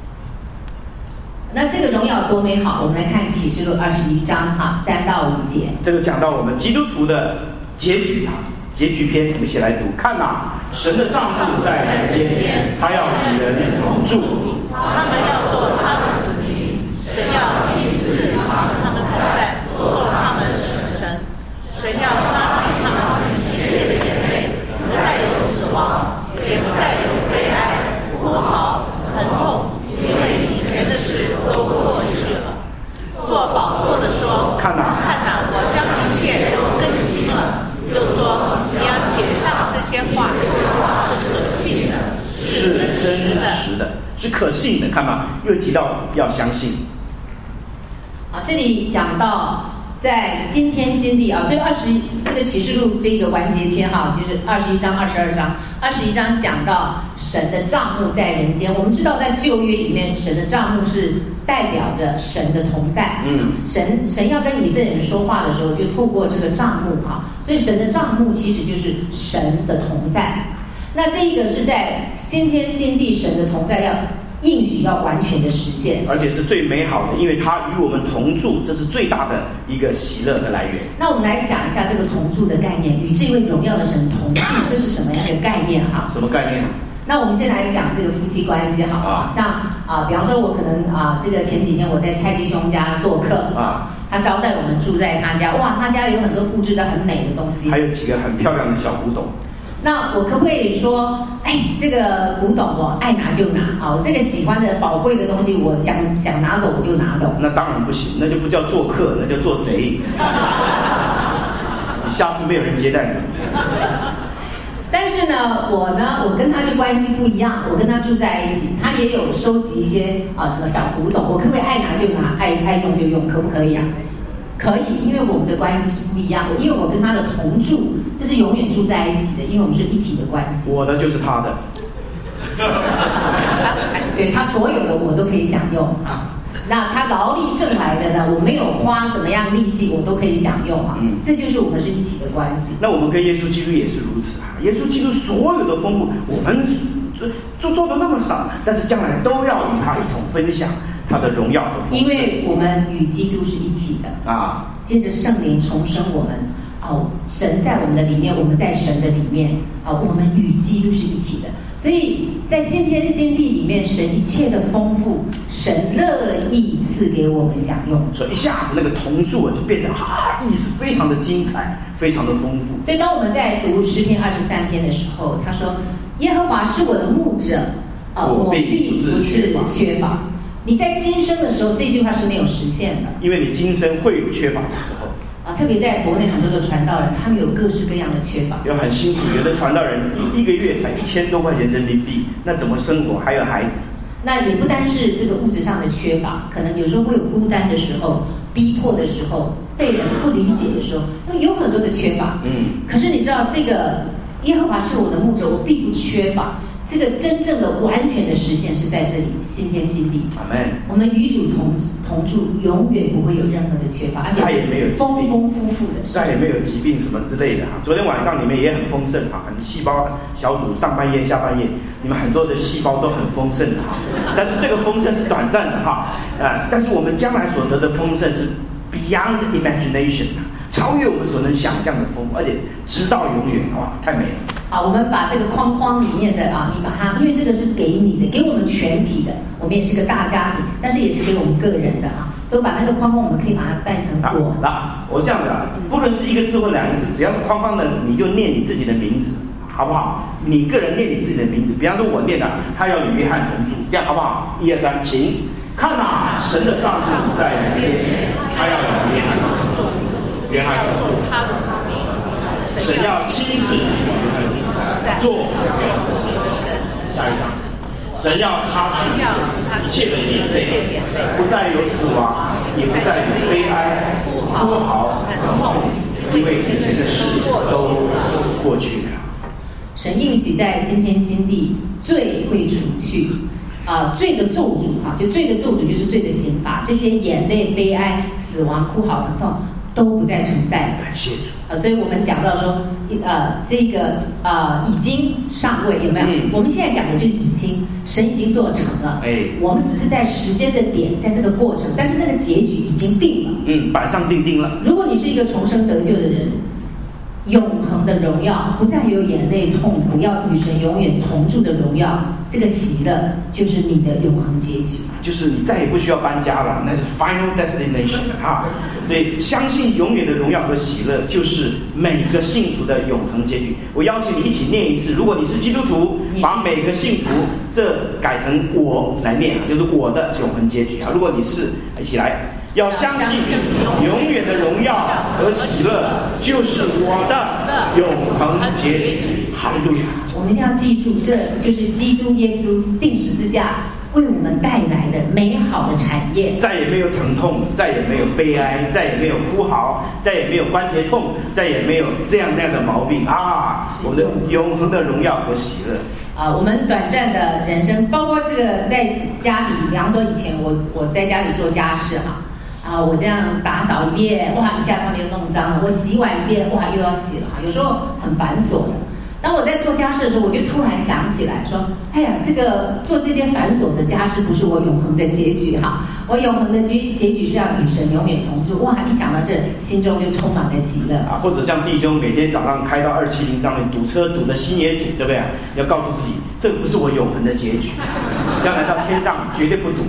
那这个荣耀多美好！我们来看启示录21章3到5节。 这个讲到我们基督徒的结局结局篇，我们一起来读。看神的帐幕在人间，他要与人同住， 他们要做他的子民，神要亲自与他们同在，做他们神。神要擦去他们一切的眼泪，不再有死亡，也不再有悲哀、哭嚎、疼痛，因为以前的事都过去了。做宝座的说：看我将一切都更新了。又说：你要写上这些话，是可信的， 是真实的，是可信的。看又提到要相信。 这里讲到在新天新地所以这个启示录这个完结篇其实21章、22章，21章讲到神的帐幕在人间。我们知道在旧约里面，神的帐幕是代表着神的同在。神要跟以色列人说话的时候，就透过这个帐幕所以神的帐幕其实就是神的同在。那这个是在新天新地，神的同在要应许要完全的实现， 而且是最美好的，因为他与我们同住，这是最大的一个喜乐的来源。 那我们来想一下这个同住的概念，与这位荣耀的神同住，这是什么样的概念什么概念？ 那我们先来讲这个夫妻关系像比方说我可能这个前几天我在蔡弟兄家做客他招待我们住在他家，哇，他家有很多布置的很美的东西， 还有几个很漂亮的小古董。 那我可不可以说，这个古董我爱拿就拿我这个喜欢的宝贵的东西，我想拿走我就拿走？ 那当然不行，那就不叫做客，那叫做贼。你下次没有人接待你。 但是呢，我跟他就关系不一样，我跟他住在一起，他也有收集一些什么小古董，我可不可以爱拿就拿，爱用就用，可不可以可以，因为我们的关系是不一样的，因为我跟他的同住，这是永远住在一起的，因为我们是一体的关系。 我的就是他的， 对，他所有的我都可以享用那他劳力挣来的呢，我没有花什么样力气，我都可以享用这就是我们是一体的关系。 那我们跟耶稣基督也是如此耶稣基督所有的丰富，我们做的那么少，但是将来都要与他一同分享他的荣耀和丰盛， 因为我们与基督是一体的接着圣灵重生我们神在我们的里面，我们在神的里面我们与基督是一体的。所以在新天新地里面，神一切的丰富，神乐意赐给我们享用。 所以一下子那个同住就变得意思非常的精彩，非常的丰富。 所以当我们在读诗篇23篇的时候，他说：耶和华是我的牧者我必不致缺乏。你在今生的时候，这句话是没有实现的， 因为你今生会有缺乏的时候特别在国内很多的传道人，他们有各式各样的缺乏， 有很辛苦，有的传道人一个月才1000多块钱人民币，那怎么生活？还有孩子。 那也不单是这个物质上的缺乏，可能有时候会有孤单的时候，逼迫的时候，被人不理解的时候，有很多的缺乏。可是你知道这个耶和华是我的牧者，我必不缺乏。这个真正的完全的实现是在这里，新天新地。 阿们。 我们与主同住，永远不会有任何的缺乏，而且再也没有丰丰富富的， 再也没有疾病什么之类的哈。昨天晚上你们也很丰盛哈，你细胞小组上半夜下半夜，你们很多的细胞都很丰盛的哈。但是这个丰盛是短暂的哈，但是我们将来所得的丰盛是 beyond imagination， 超越我们所能想象的丰富，而且直到永远，哇，太美了。 好，我们把这个框框里面的你把它，因为这个是给你的，给我们全体的，我们也是个大家庭，但是也是给我们个人的所以把那个框框，我们可以把它带成我。 我这样子不论是一个字或两个字，只要是框框的，你就念你自己的名字，好不好？你个人念你自己的名字，比方说我念他要与约翰同住，这样好不好？1、2、3，请看神的帐幕在人间，他要与约翰同住，约翰同住他的子民，神要亲自做下一章，神要擦去一切的眼泪，不再有死亡，也不再有悲哀、哭嚎、疼痛，因为以前的事都过去了。 神应许在新天新地，罪会除去。罪的咒诅就罪的咒诅就是罪的刑罚，这些眼泪、悲哀、死亡、哭嚎、疼痛都不再存在了。 感谢主。 所以我们讲到说，这个已经上位有没有？我们现在讲的就是已经，神已经做成了。我们只是在时间的点，在这个过程，但是那个结局已经定了。 板上钉钉了。 如果你是一个重生得救的人，永恒的荣耀，不再有眼泪痛苦，要与神永远同住的荣耀，这个喜乐就是你的永恒结局， 就是你再也不需要搬家了，那是 final destination 所以相信永远的荣耀和喜乐，就是每个信徒的永恒结局。我邀请你一起念一次，如果你是基督徒，把每个信徒这改成我来念，就是我的永恒结局如果你是，一起来。要相信永远的荣耀和喜乐就是我的永恒结局。哈利路亚！ 我们一定要记住，这就是基督耶稣钉十字架为我们带来的美好的产业。 再也没有疼痛，再也没有悲哀，再也没有哭嚎，再也没有关节痛，再也没有这样那样的毛病我们的永恒的荣耀和喜乐。 我们短暂的人生，包括这个在家里，比方说以前我在家里做家事我这样打扫一遍，一下他们又弄脏了；我洗碗一遍，又要洗了有时候很繁琐的。当我在做家事的时候，我就突然想起来说：“哎呀，这个做这些繁琐的家事不是我永恒的结局我永恒的结局是要与神永远同住。”一想到这，心中就充满了喜乐或者像弟兄每天早上开到270上面堵车，堵得心也堵，对不对？要告诉自己，这不是我永恒的结局，将来到天上绝对不堵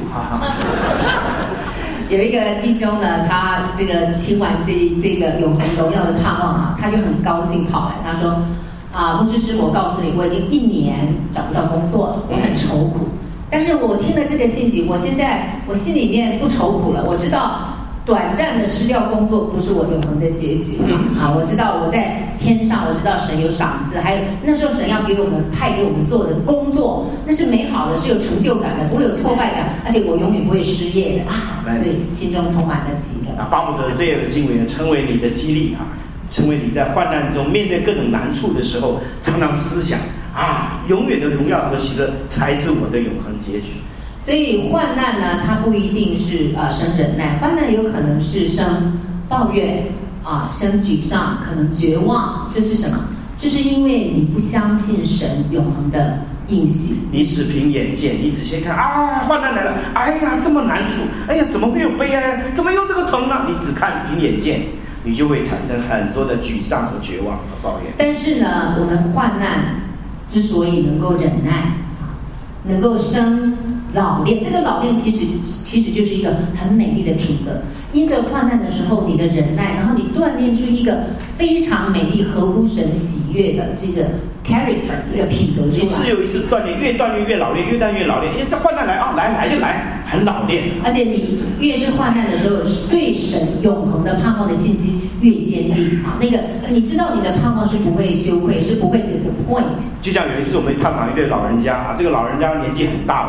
有一个弟兄呢，他这个听完这个永恒荣耀的盼望他就很高兴跑来，他说：“牧师师，我告诉你，我已经1年找不到工作了，我很愁苦。但是我听了这个信息，我现在我心里面不愁苦了，我知道短暂的失掉工作不是我永恒的结局我知道我在天上，我知道神有赏赐，还有那时候神要派给我们做的工作，那是美好的，是有成就感的，不会有挫败感，而且我永远不会失业的所以心中充满了喜乐。 巴不得这样的经文成为你的激励成为你在患难中面对各种难处的时候，常常思想永远的荣耀和喜乐才是我的永恒结局。 所以患难呢，它不一定是生忍耐，患难有可能是生抱怨生沮丧，可能绝望。这是什么？这是因为你不相信神永恒的应许。 你只凭眼见，你只先看患难来了，哎呀这么难处，哎呀怎么会有悲哀，怎么又这个疼呢？你只看凭眼见，你就会产生很多的沮丧和绝望和抱怨。 但是呢，我们患难之所以能够忍耐，能够生老练，这个老练其实就是一个很美丽的品格。因着患难的时候，你的忍耐，然后你锻炼出一个非常美丽、合乎神喜悦的这个 character 一个品格出来。 一次又一次锻炼，越锻炼越老练，越锻炼越老练。这患难来来就来，很老练。 而且你越是患难的时候，对神永恒的盼望的信心越坚定那个你知道你的盼望是不会羞愧，是不会 disappoint。 就像有一次我们探访一对老人家这个老人家年纪很大了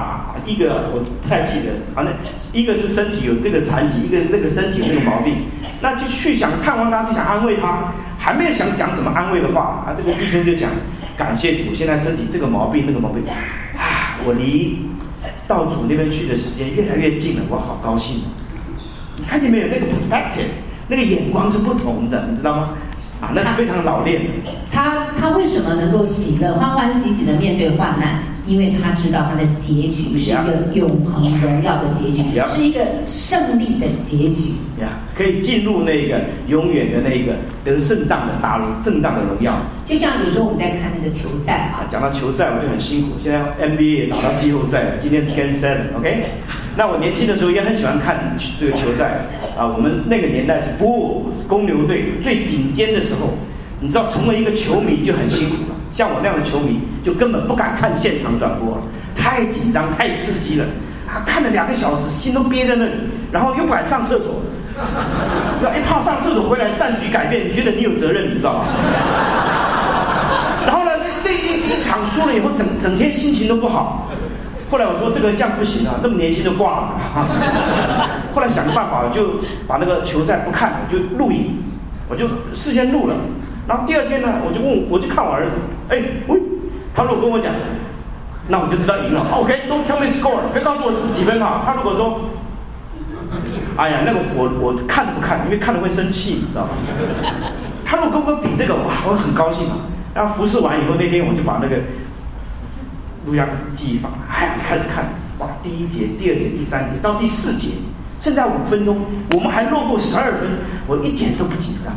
一个我不太记得，反正一个是身体有这个残疾，一个是那个身体有这个毛病，那就去想看望他，就想安慰他，还没有想讲什么安慰的话啊，这个弟兄就讲感谢主，现在身体这个毛病那个毛病啊，我离到主那边去的时间越来越近了，我好高兴。你看见没有？那个 perspective， 那个眼光是不同的，你知道吗？啊，那是非常老练的。 他为什么能够喜乐、欢欢喜喜的面对患难？因为他知道他的结局是一个永恒荣耀的结局，是一个胜利的结局。 可以进入那个永远的那个得胜仗的大胜仗的荣耀。 就像有时候我们在看那个球赛啊， 讲到球赛我就很辛苦。现在 NBA 也打到季后赛了，今天是 Game 7，OK？那我年轻的时候也很喜欢看这个球赛啊。我们那个年代是公牛队最顶尖的时候，你知道成为一个球迷就很辛苦了。像我那样的球迷就根本不敢看现场转播了，太紧张太刺激了啊！看了2个小时，心都憋在那里，然后又不敢上厕所，一怕上厕所回来战局改变，你觉得你有责任，你知道吗？然后呢，那一场输了以后，整天心情都不好。后来我说这个这样不行啊，那么年轻就挂了。后来想个办法，就把那个球赛不看了，就录影，我就事先录了。然后第2天呢，我就看我儿子，他如果跟我讲，那我就知道赢了。OK，don't tell me score， 别告诉我是几分啊。他如果说，哎呀，那个我看都不看，因为看了会生气，你知道吗？他如果跟我比这个，哇，我很高兴啊。然后服侍完以后，那天我就把那个录像记忆放，开始看，哇，第1节、第2节、第3节到第4节，剩下5分钟，我们还落后12分，我一点都不紧张。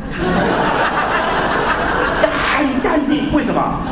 很淡定，为什么？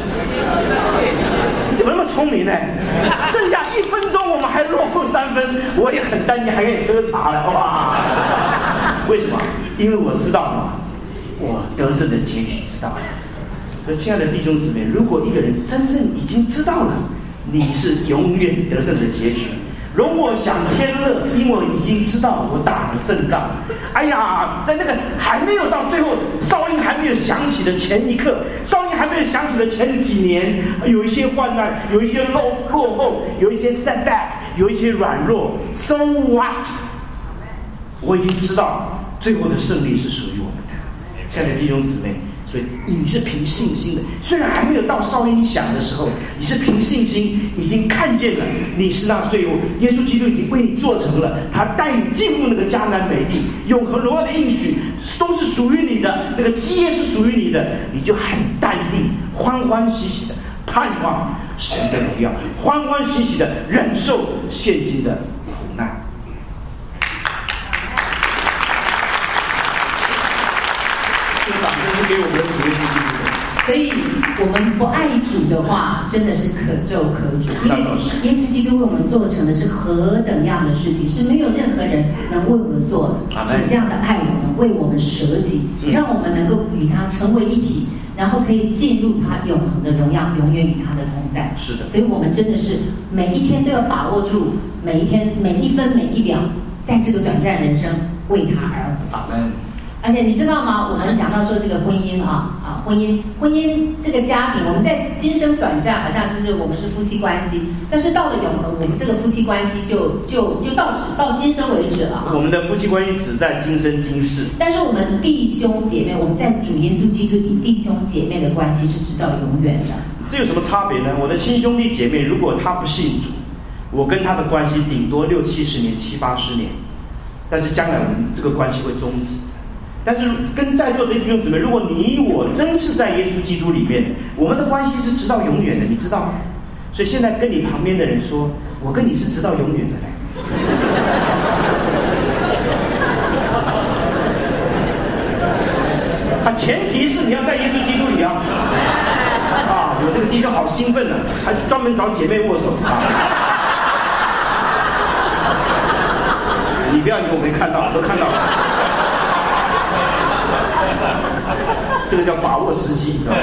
你怎么那么聪明呢？剩下1分钟，我们还落后3分，我也很淡定，还可以喝茶了，哇！为什么？因为我知道什么？我得胜的结局知道了。所以，亲爱的弟兄姊妹，如果一个人真正已经知道了，你是永远得胜的结局。容我享天乐，因为我已经知道我打了胜仗。哎呀，在那个还没有到最后，哨音还没有响起的前一刻，哨音还没有响起的前几年，有一些患难，有一些落后，有一些 setback， 有一些软弱。So what？ 我已经知道最后的胜利是属于我们的。亲爱的弟兄姊妹，所以你是凭信心的，虽然还没有到哨音响的时候，你是凭信心已经看见了，你是那最后耶稣基督已经为你做成了，他带你进入那个迦南美地，永恒荣耀的应许都是属于你的，那个基业是属于你的，你就很淡定，欢欢喜喜的盼望神的荣耀，欢欢喜喜的忍受现今的苦难。这个掌声是给我们的主耶稣基督的。 所以我们不爱主的话，真的是可咒可主，因为耶稣基督为我们做成的是何等样的事情，是没有任何人能为我们做的。主这样的爱我们，为我们舍己，让我们能够与他成为一体，然后可以进入他永恒的荣耀，永远与他的同在。 是的， 所以我们真的是每一天都要把握住每一天每一分每一秒，在这个短暂人生为他而活。而且你知道吗？我们讲到说这个婚姻婚姻这个家庭，我们在今生短暂，好像就是我们是夫妻关系，但是到了永恒，我们这个夫妻关系就到今生为止了。 我们的夫妻关系只在今生今世。 但是我们弟兄姐妹，我们在主耶稣基督里弟兄姐妹的关系是直到永远的。 这有什么差别呢？我的亲兄弟姐妹，如果他不信主，我跟他的关系顶多60、70年、70、80年，但是将来我们这个关系会终止。但是跟在座的弟兄姊妹，如果你我真是在耶稣基督里面的，我们的关系是直到永远的，你知道吗？所以现在跟你旁边的人说，我跟你是直到永远的嘞。前提是你要在耶稣基督里啊！有这个弟兄好兴奋啊，还专门找姐妹握手啊！你不要以为我没看到，都看到了。这个叫把握时机，知道吗？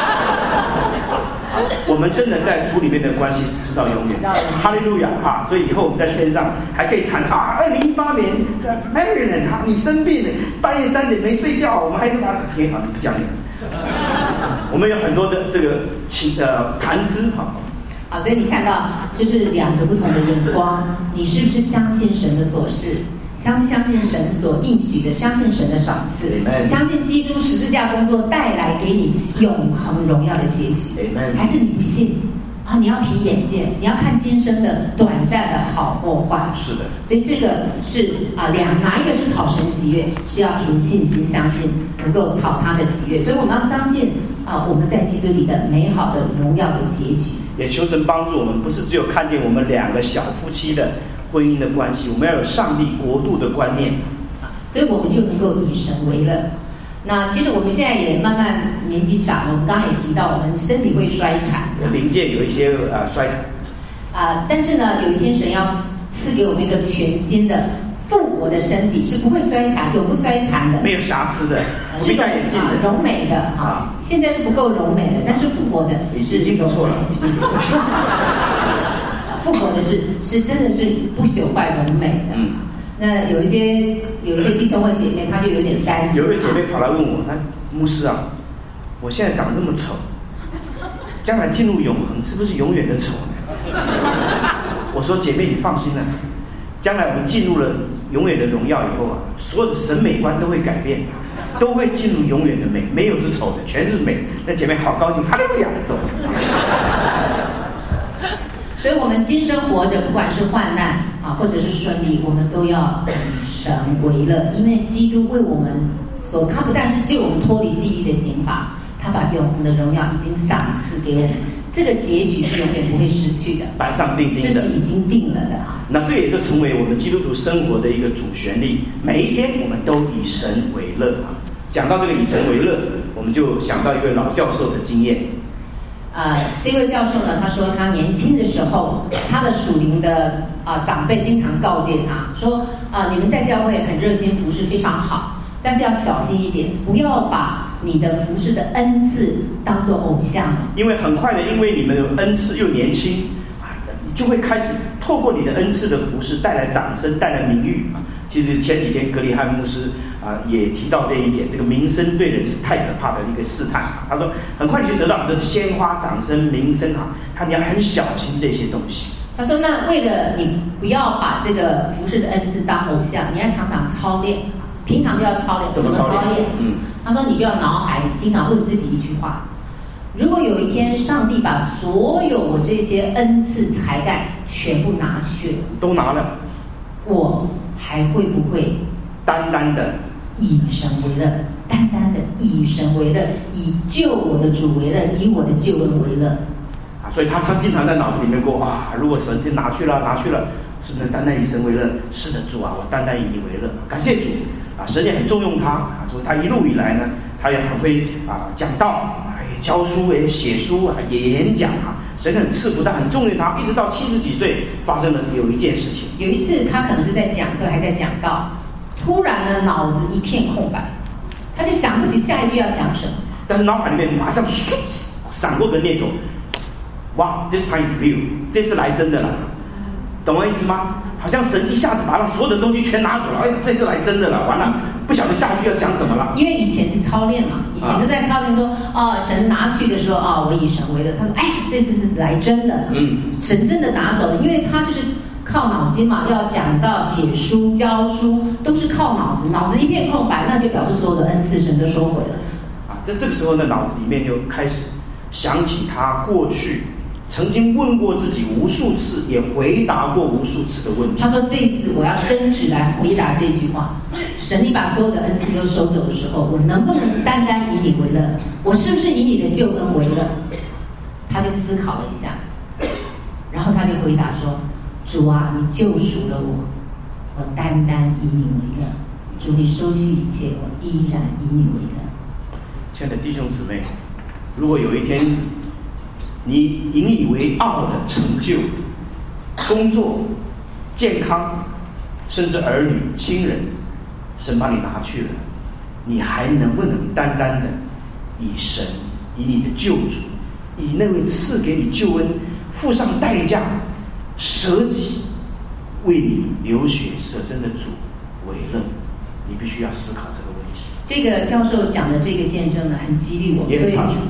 我们真的在主里面的关系是直到永远，哈利路亚啊！所以以后我们在天上还可以谈2018年在 Maryland 你生病了，半夜3点没睡觉，我们还是把天不讲理。我们有很多的这个谈资好，所以你看到这是两个不同的眼光，你是不是相信神的所示？相不相信神所应许的？相信神的赏赐？相信基督十字架工作带来给你永恒荣耀的结局？还是你不信？啊，你要凭眼见，你要看今生的短暂的好或坏。 是的， 所以这个是哪一个是讨神喜悦？是要凭信心相信能够讨他的喜悦。所以我们要相信我们在基督里的美好的荣耀的结局。 也求神帮助我们，不是只有看见我们两个小夫妻的婚姻的关系，我们要有上帝国度的观念， 所以我们就能够以神为乐。那其实我们现在也慢慢年纪长了，我们刚刚也提到，我们身体会衰残， 零件有一些衰残但是呢，有一天神要赐给我们一个全新的复活的身体，是不会衰残、永不衰残的， 没有瑕疵的， 是柔美的啊。现在是不够柔美的，但是复活的已经不错了，已经不错了。 复活的是真的是不朽坏柔美的。那有一些弟兄或姐妹，他就有点担心。 有一个姐妹跑来问我，牧师啊，我现在长这么丑，将来进入永恒是不是永远的丑呢？我说姐妹你放心了，将来我们进入了永远的荣耀以后所有的审美观都会改变，都会进入永远的美，没有是丑的，全是美。那姐妹好高兴，哈利路亚，走。 所以我们今生活着，不管是患难或者是顺利，我们都要以神为乐，因为基督为我们他不但是救我们脱离地狱的刑罚，他把永恒的荣耀已经赏赐给我们，这个结局是永远不会失去的， 板上钉钉的， 这是已经定了的那这也就成为我们基督徒生活的一个主旋律，每一天我们都以神为乐讲到这个以神为乐，我们就想到一位老教授的经验。 这位教授呢，他说他年轻的时候，他的属灵的长辈经常告诫他说你们在教会很热心服侍非常好，但是要小心一点，不要把你的服侍的恩赐当作偶像， 因为很快的，因为你们有恩赐又年轻你就会开始透过你的恩赐的服侍带来掌声，带来名誉其实前几天格里汉牧师也提到这一点，这个名声对人是太可怕的一个试探他说很快你就得到很多鲜花、掌声、名声你要很小心这些东西。 他说那为了你不要把这个服侍的恩赐当偶像，你要常常操练，平常就要操练。 怎么操练？ 他说你就要脑海里经常问自己一句话：如果有一天上帝把所有我这些恩赐才干全部拿去了， 都拿了， 我还会不会单单的以神为乐？单单的以神为乐，以救我的主为乐，以我的救恩为乐所以他经常在脑子里面过如果神就拿去了，是不是单单以神为乐？是的，主我单单以你为乐，感谢主神也很重用他所以他一路以来呢，他也很会讲道，也教书，也写书，也演讲神很赐福，但很重用他，一直到70几岁发生了有一件事情。 有一次他可能是在讲课还在讲道，突然呢脑子一片空白，他就想不起下一句要讲什么， 但是脑海里面马上闪过个念头，哇 ，this time is real， 这次来真的了，懂我意思吗？好像神一下子把他所有的东西全拿走了，这次来真的了，完了不晓得下一句要讲什么了。 因为以前是操练嘛，以前都在操练说神拿去的时候我以神为乐。他说这次是来真的，神真的拿走了，因为他就是靠脑筋嘛，要讲到写书、教书都是靠脑子，脑子一片空白，那就表示所有的恩赐神都收回了。 在这个时候呢，脑子里面就开始想起他过去曾经问过自己无数次，也回答过无数次的问题。 他说这一次我要真实来回答这句话：神，你把所有的恩赐都收走的时候，我能不能单单以你为乐？我是不是以你的救恩为乐？他就思考了一下，然后他就回答说：主啊，你救赎了我，我单单以你为乐。主，你收去一切，我依然以你为乐。 亲爱的弟兄姊妹，如果有一天你引以为傲的成就、工作、健康，甚至儿女、亲人，神把你拿去了，你还能不能单单的以神、以你的救主、以那位赐给你救恩、付上代价、舍己、为你流血舍身的主为乐？你必须要思考这个问题。 这个教授讲的这个见证呢，很激励我，所以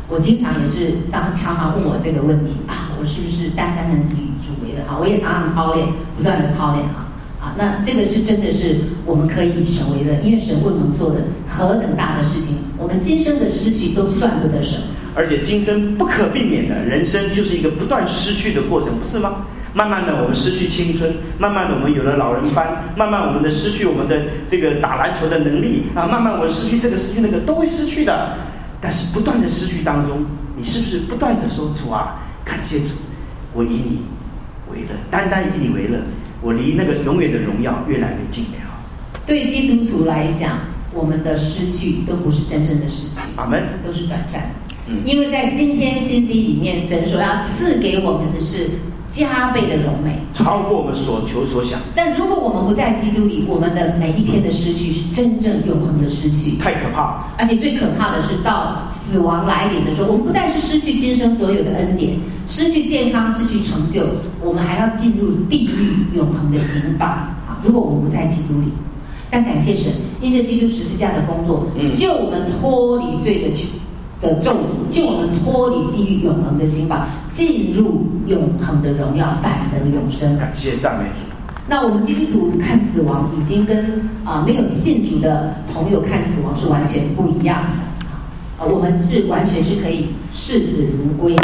我经常也是常常问我这个问题啊，我是不是单单的以主为乐？我也常常操练，不断的操练那这个是真的是我们可以以神为乐，因为神为我们做的何等大的事情，我们今生的失去都算不得什么。 而且今生不可避免的，人生就是一个不断失去的过程，不是吗？慢慢的我们失去青春，慢慢的我们有了老人斑，慢慢我们的失去我们的这个打篮球的能力慢慢我们失去这个失去那个都会失去的。但是不断的失去当中，你是不是不断的说主啊，感谢主，我以你为乐，单单以你为乐，我离那个永远的荣耀越来越近了。 对基督徒来讲，我们的失去都不是真正的失去， 阿们， 都是短暂的。因为在新天新地里面，神所要赐给我们的是加倍的荣美， 超过我们所求所想。 但如果我们不在基督里，我们的每一天的失去是真正永恒的失去， 太可怕了。 而且最可怕的是，到死亡来临的时候，我们不但是失去今生所有的恩典，失去健康，失去成就，我们还要进入地狱永恒的刑罚如果我们不在基督里。但感谢神，因着基督十字架的工作，救我们脱离罪的咒诅，救我们脱离地狱永恒的刑罚，进入永恒的荣耀，反得永生。 感谢赞美主。 那我们基督徒看死亡，已经跟没有信主的朋友看死亡是完全不一样的。我们是完全是可以视死如归。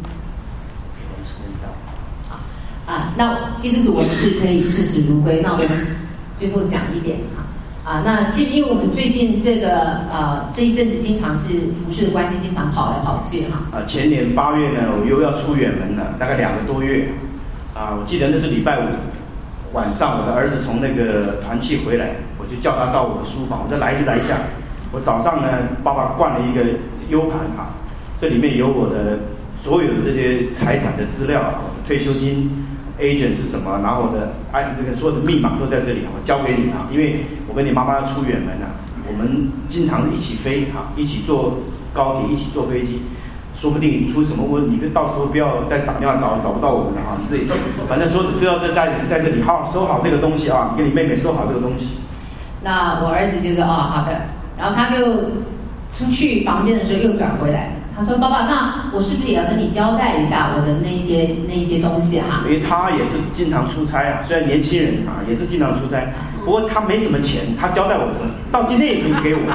那基督徒我们是可以视死如归。那我们最后讲一点那其实因为我们最近这一阵子经常是服事的关系，经常跑来跑去前年8月呢，我又要出远门了，大概2个多月我记得那是礼拜5晚上，我的儿子从那个团契回来，我就叫他到我的书房，我说来一下。我早上呢，爸爸灌了一个 U 盘这里面有我的所有的这些财产的资料退休金 agent 是什么，然后我的这个所有的密码都在这里我交给你因为我跟你妈妈要出远门我们经常一起飞一起坐高铁，一起坐飞机，说不定出什么问题，到时候不要再打电话找不到我们了你自己反正说只要在这里好收好这个东西你跟你妹妹收好这个东西。那我儿子就说好的，然后他就出去房间的时候又转回来，他说爸爸，那我是不是也要跟你交代一下我的那些东西因为他也是经常出差虽然年轻人也是经常出差，不过他没什么钱，他交代我的事到今天也可以给我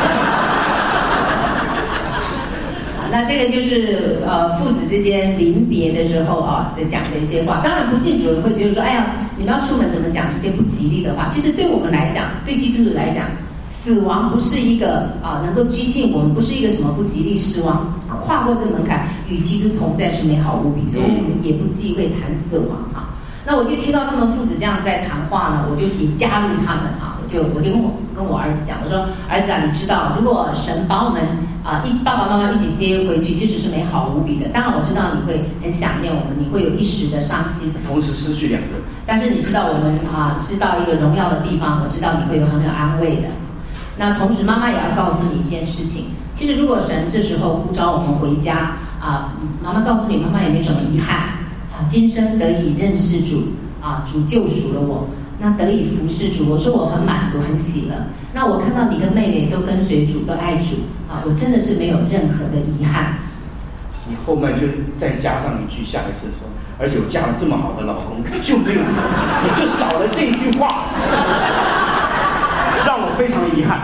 那这个就是父子之间临别的时候讲的一些话。当然不信主人会觉得说，哎呀，你们要出门怎么讲这些不吉利的话。其实对我们来讲，对基督徒来讲，死亡不是一个能够拘禁我们，不是一个什么不吉利。死亡跨过这门槛，与基督同在是美好无比，所以我们也不忌讳谈死亡那我就听到他们父子这样在谈话呢，我就也加入他们我就跟我儿子讲，我说儿子你知道，如果神把我们爸爸妈妈一起接回去，其实是美好无比的。当然我知道你会很想念我们，你会有一时的伤心， 同时失去2个。 但是你知道我们是到一个荣耀的地方，我知道你会有很有安慰的。那同时妈妈也要告诉你一件事情，其实如果神这时候呼召我们回家妈妈告诉你，妈妈也没什么遗憾今生得以认识主主救赎了我，那得以服侍主，我说我很满足很喜乐。那我看到你跟妹妹都跟随主，都爱主我真的是没有任何的遗憾。 你后面就再加上一句，下一次说，而且我嫁了这么好的老公，就没有你就少了这句话让我非常遗憾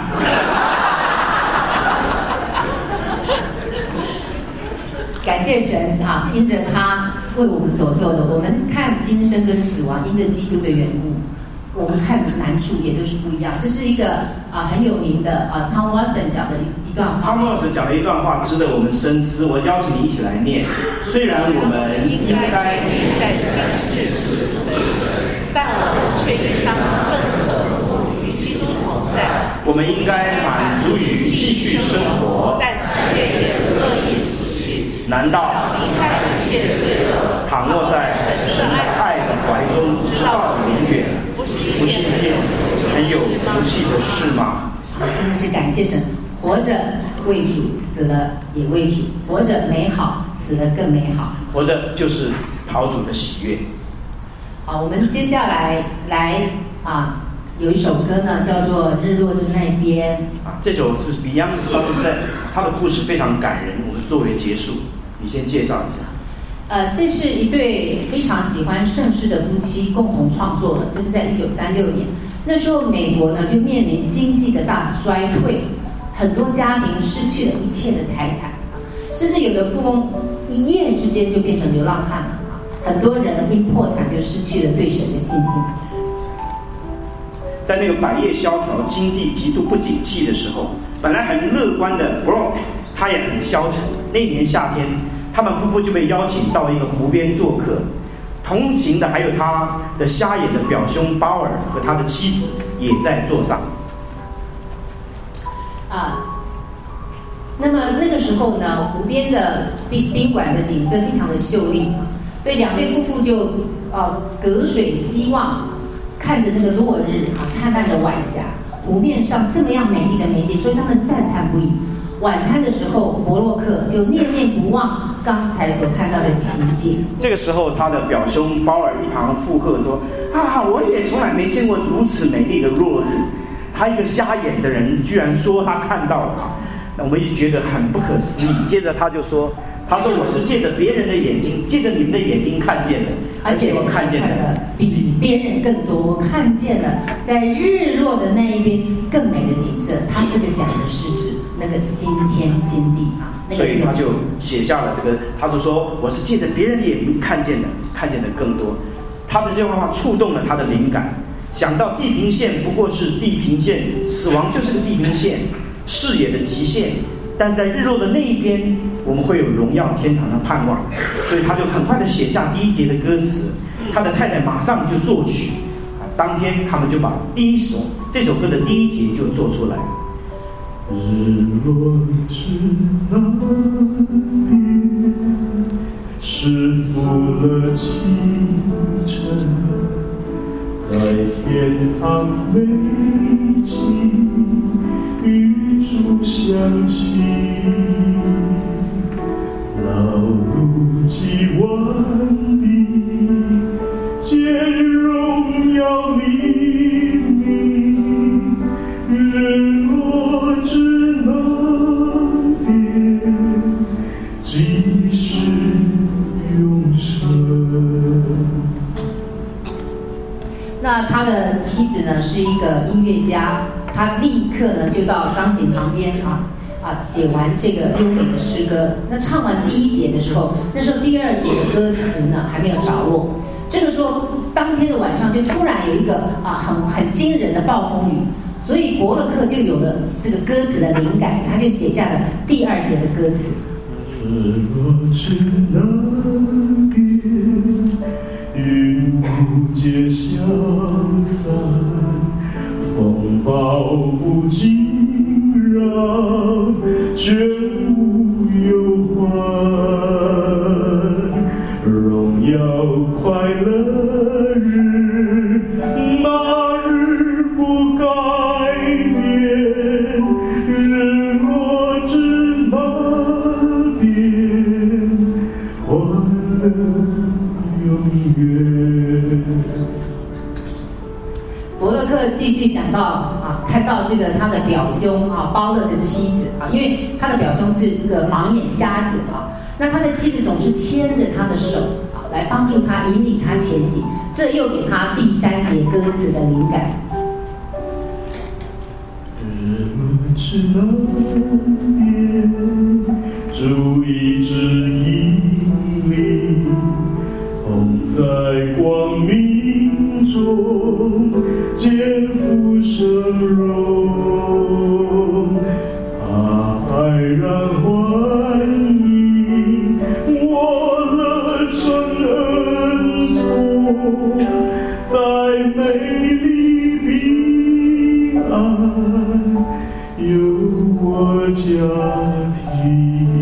感谢神因着他为我们所做的，我们看今生跟死亡，因着基督的缘故，我们看难处也都是不一样。这是一个很有名的Tom Watson 讲的一段话。 Tom Watson 讲了一段话，值得我们深思。我邀请你一起来念。虽然我们应该在今世死，但我们却应当更可恶与基督同在。 我们应该满足于继续生活， 但却也不乐意死去。 难道离开一切罪恶， 躺卧在神爱的怀中，直到永远，不是一件很有福气的事吗？ 真的是感谢神，活着为主，死了也为主，活着美好，死了更美好。 活着就是讨主的喜悦。 好，我们接下来有一首歌呢，叫做《日落之那边》 啊，这首是 Beyond Sunset， 它的故事非常感人。我们作为结束，你先介绍一下。 这是一对非常喜欢圣诗的夫妻共同创作的，这是在1936年。那时候美国呢就面临经济的大衰退，很多家庭失去了一切的财产，甚至有的富翁一夜之间就变成流浪汉了。很多人因破产就失去了对神的信心。 在那个百业萧条、经济极度不景气的时候，本来很乐观的 Brock， 他也很消沉。那年夏天，他们夫妇就被邀请到一个湖边做客，同行的还有他的瞎眼的表兄鲍尔和他的妻子也在座上。 那么那个时候呢，湖边的宾馆的景色非常的秀丽，所以两对夫妇就隔水希望，看着那个落日灿烂的晚霞，湖面上这么样美丽的美景，所以他们赞叹不已。晚餐的时候，伯洛克就念念不忘刚才所看到的奇景。 这个时候，他的表兄鲍尔一旁附和说：“我也从来没见过如此美丽的落日。”他一个瞎眼的人，居然说他看到了，那我们一直觉得很不可思议。接着他就说：“我是借着别人的眼睛，借着你们的眼睛看见的，而且我看见的比别人更多，我看见了在日落的那一边更美的景色。”他这个讲的是指那个新天新地所以他就写下了这个，他就说：“我是借着别人的眼睛看见的，看见的更多。”他的这句话触动了他的灵感，想到地平线不过是地平线，死亡就是个地平线，视野的极限。但在日落的那一边，我们会有荣耀天堂的盼望。所以他就很快的写下第一节的歌词，他的太太马上就作曲，当天他们就把这首歌的第一节就做出来。日落之那边，是复了清晨，在天堂美景与主相亲，劳碌既完毕，见荣耀黎明，日落之那边，即是永生。 那他的妻子呢是一个音乐家，他立刻呢就到钢琴旁边写完这个优美的诗歌。那唱完第一节的时候，那时候第二节的歌词呢还没有着落。这个时候，当天的晚上就突然有一个很惊人的暴风雨，所以伯洛克就有了这个歌词的灵感，他就写下了第二节的歌词。 日落之那边，云雾皆消散，风暴不惊扰，全无忧患，荣耀快乐日，那日不改变，日落之那边，欢乐永远。 伯洛克继续想到看到这个他的表兄鲍勒的妻子因为他的表兄是一个盲眼瞎子那他的妻子总是牵着他的手来帮助他引领他前行，这又给他第三节歌词的灵感。 日落之那边，主一直引领，同在光明中肩负生荣，爱然欢迎我了真恩宠，在美丽平安有我家庭。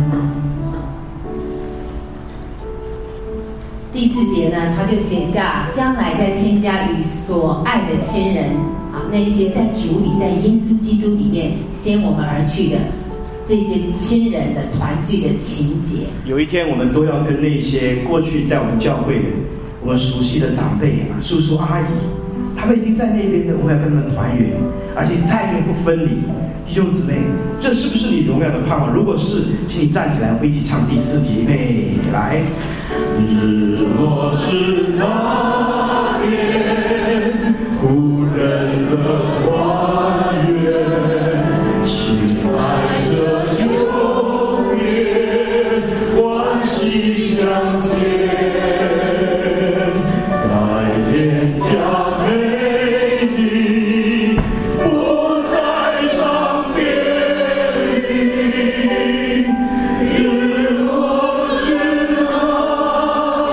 第四节呢，他就写下将来在天家与所爱的亲人那一些在主里在耶稣基督里面先我们而去的这些亲人的团聚的情节。 有一天我们都要跟那些过去在我们教会我们熟悉的长辈啊，叔叔阿姨，他们已经在那边的，我们要跟他们团圆，而且再也不分离。弟兄姊妹，这是不是你荣耀的盼望？如果是，请你站起来，我们一起唱第4节，预备，来。日落之那边，故人的团圆，亲爱着久别，欢喜相见，在天家美地，不再伤别离。日落之那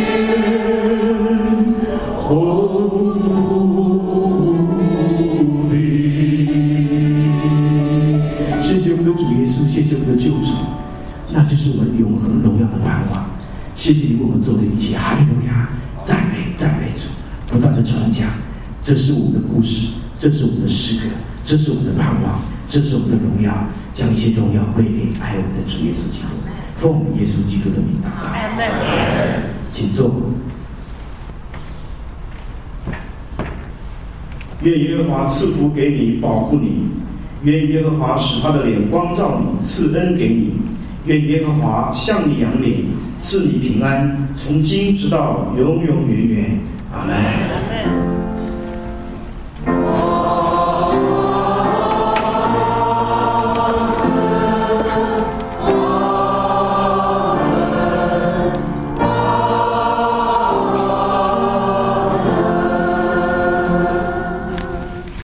边，鸿福无比。谢谢我们的主耶稣，谢谢我们的救主，那就是我们永恒荣耀的盼望。谢谢你为我们做的一切，哈利路亚，赞美赞美主，不断的传讲，这是我们的故事，这是我们的诗歌，这是我们的盼望，这是我们的荣耀，将一切荣耀归给爱我们的主耶稣基督，奉耶稣基督的名祷告，请坐。愿耶和华赐福给你，保护你；愿耶和华使他的脸光照你，赐恩给你；愿耶和华向你扬脸，赐你平安，从今直到永永远远。阿们。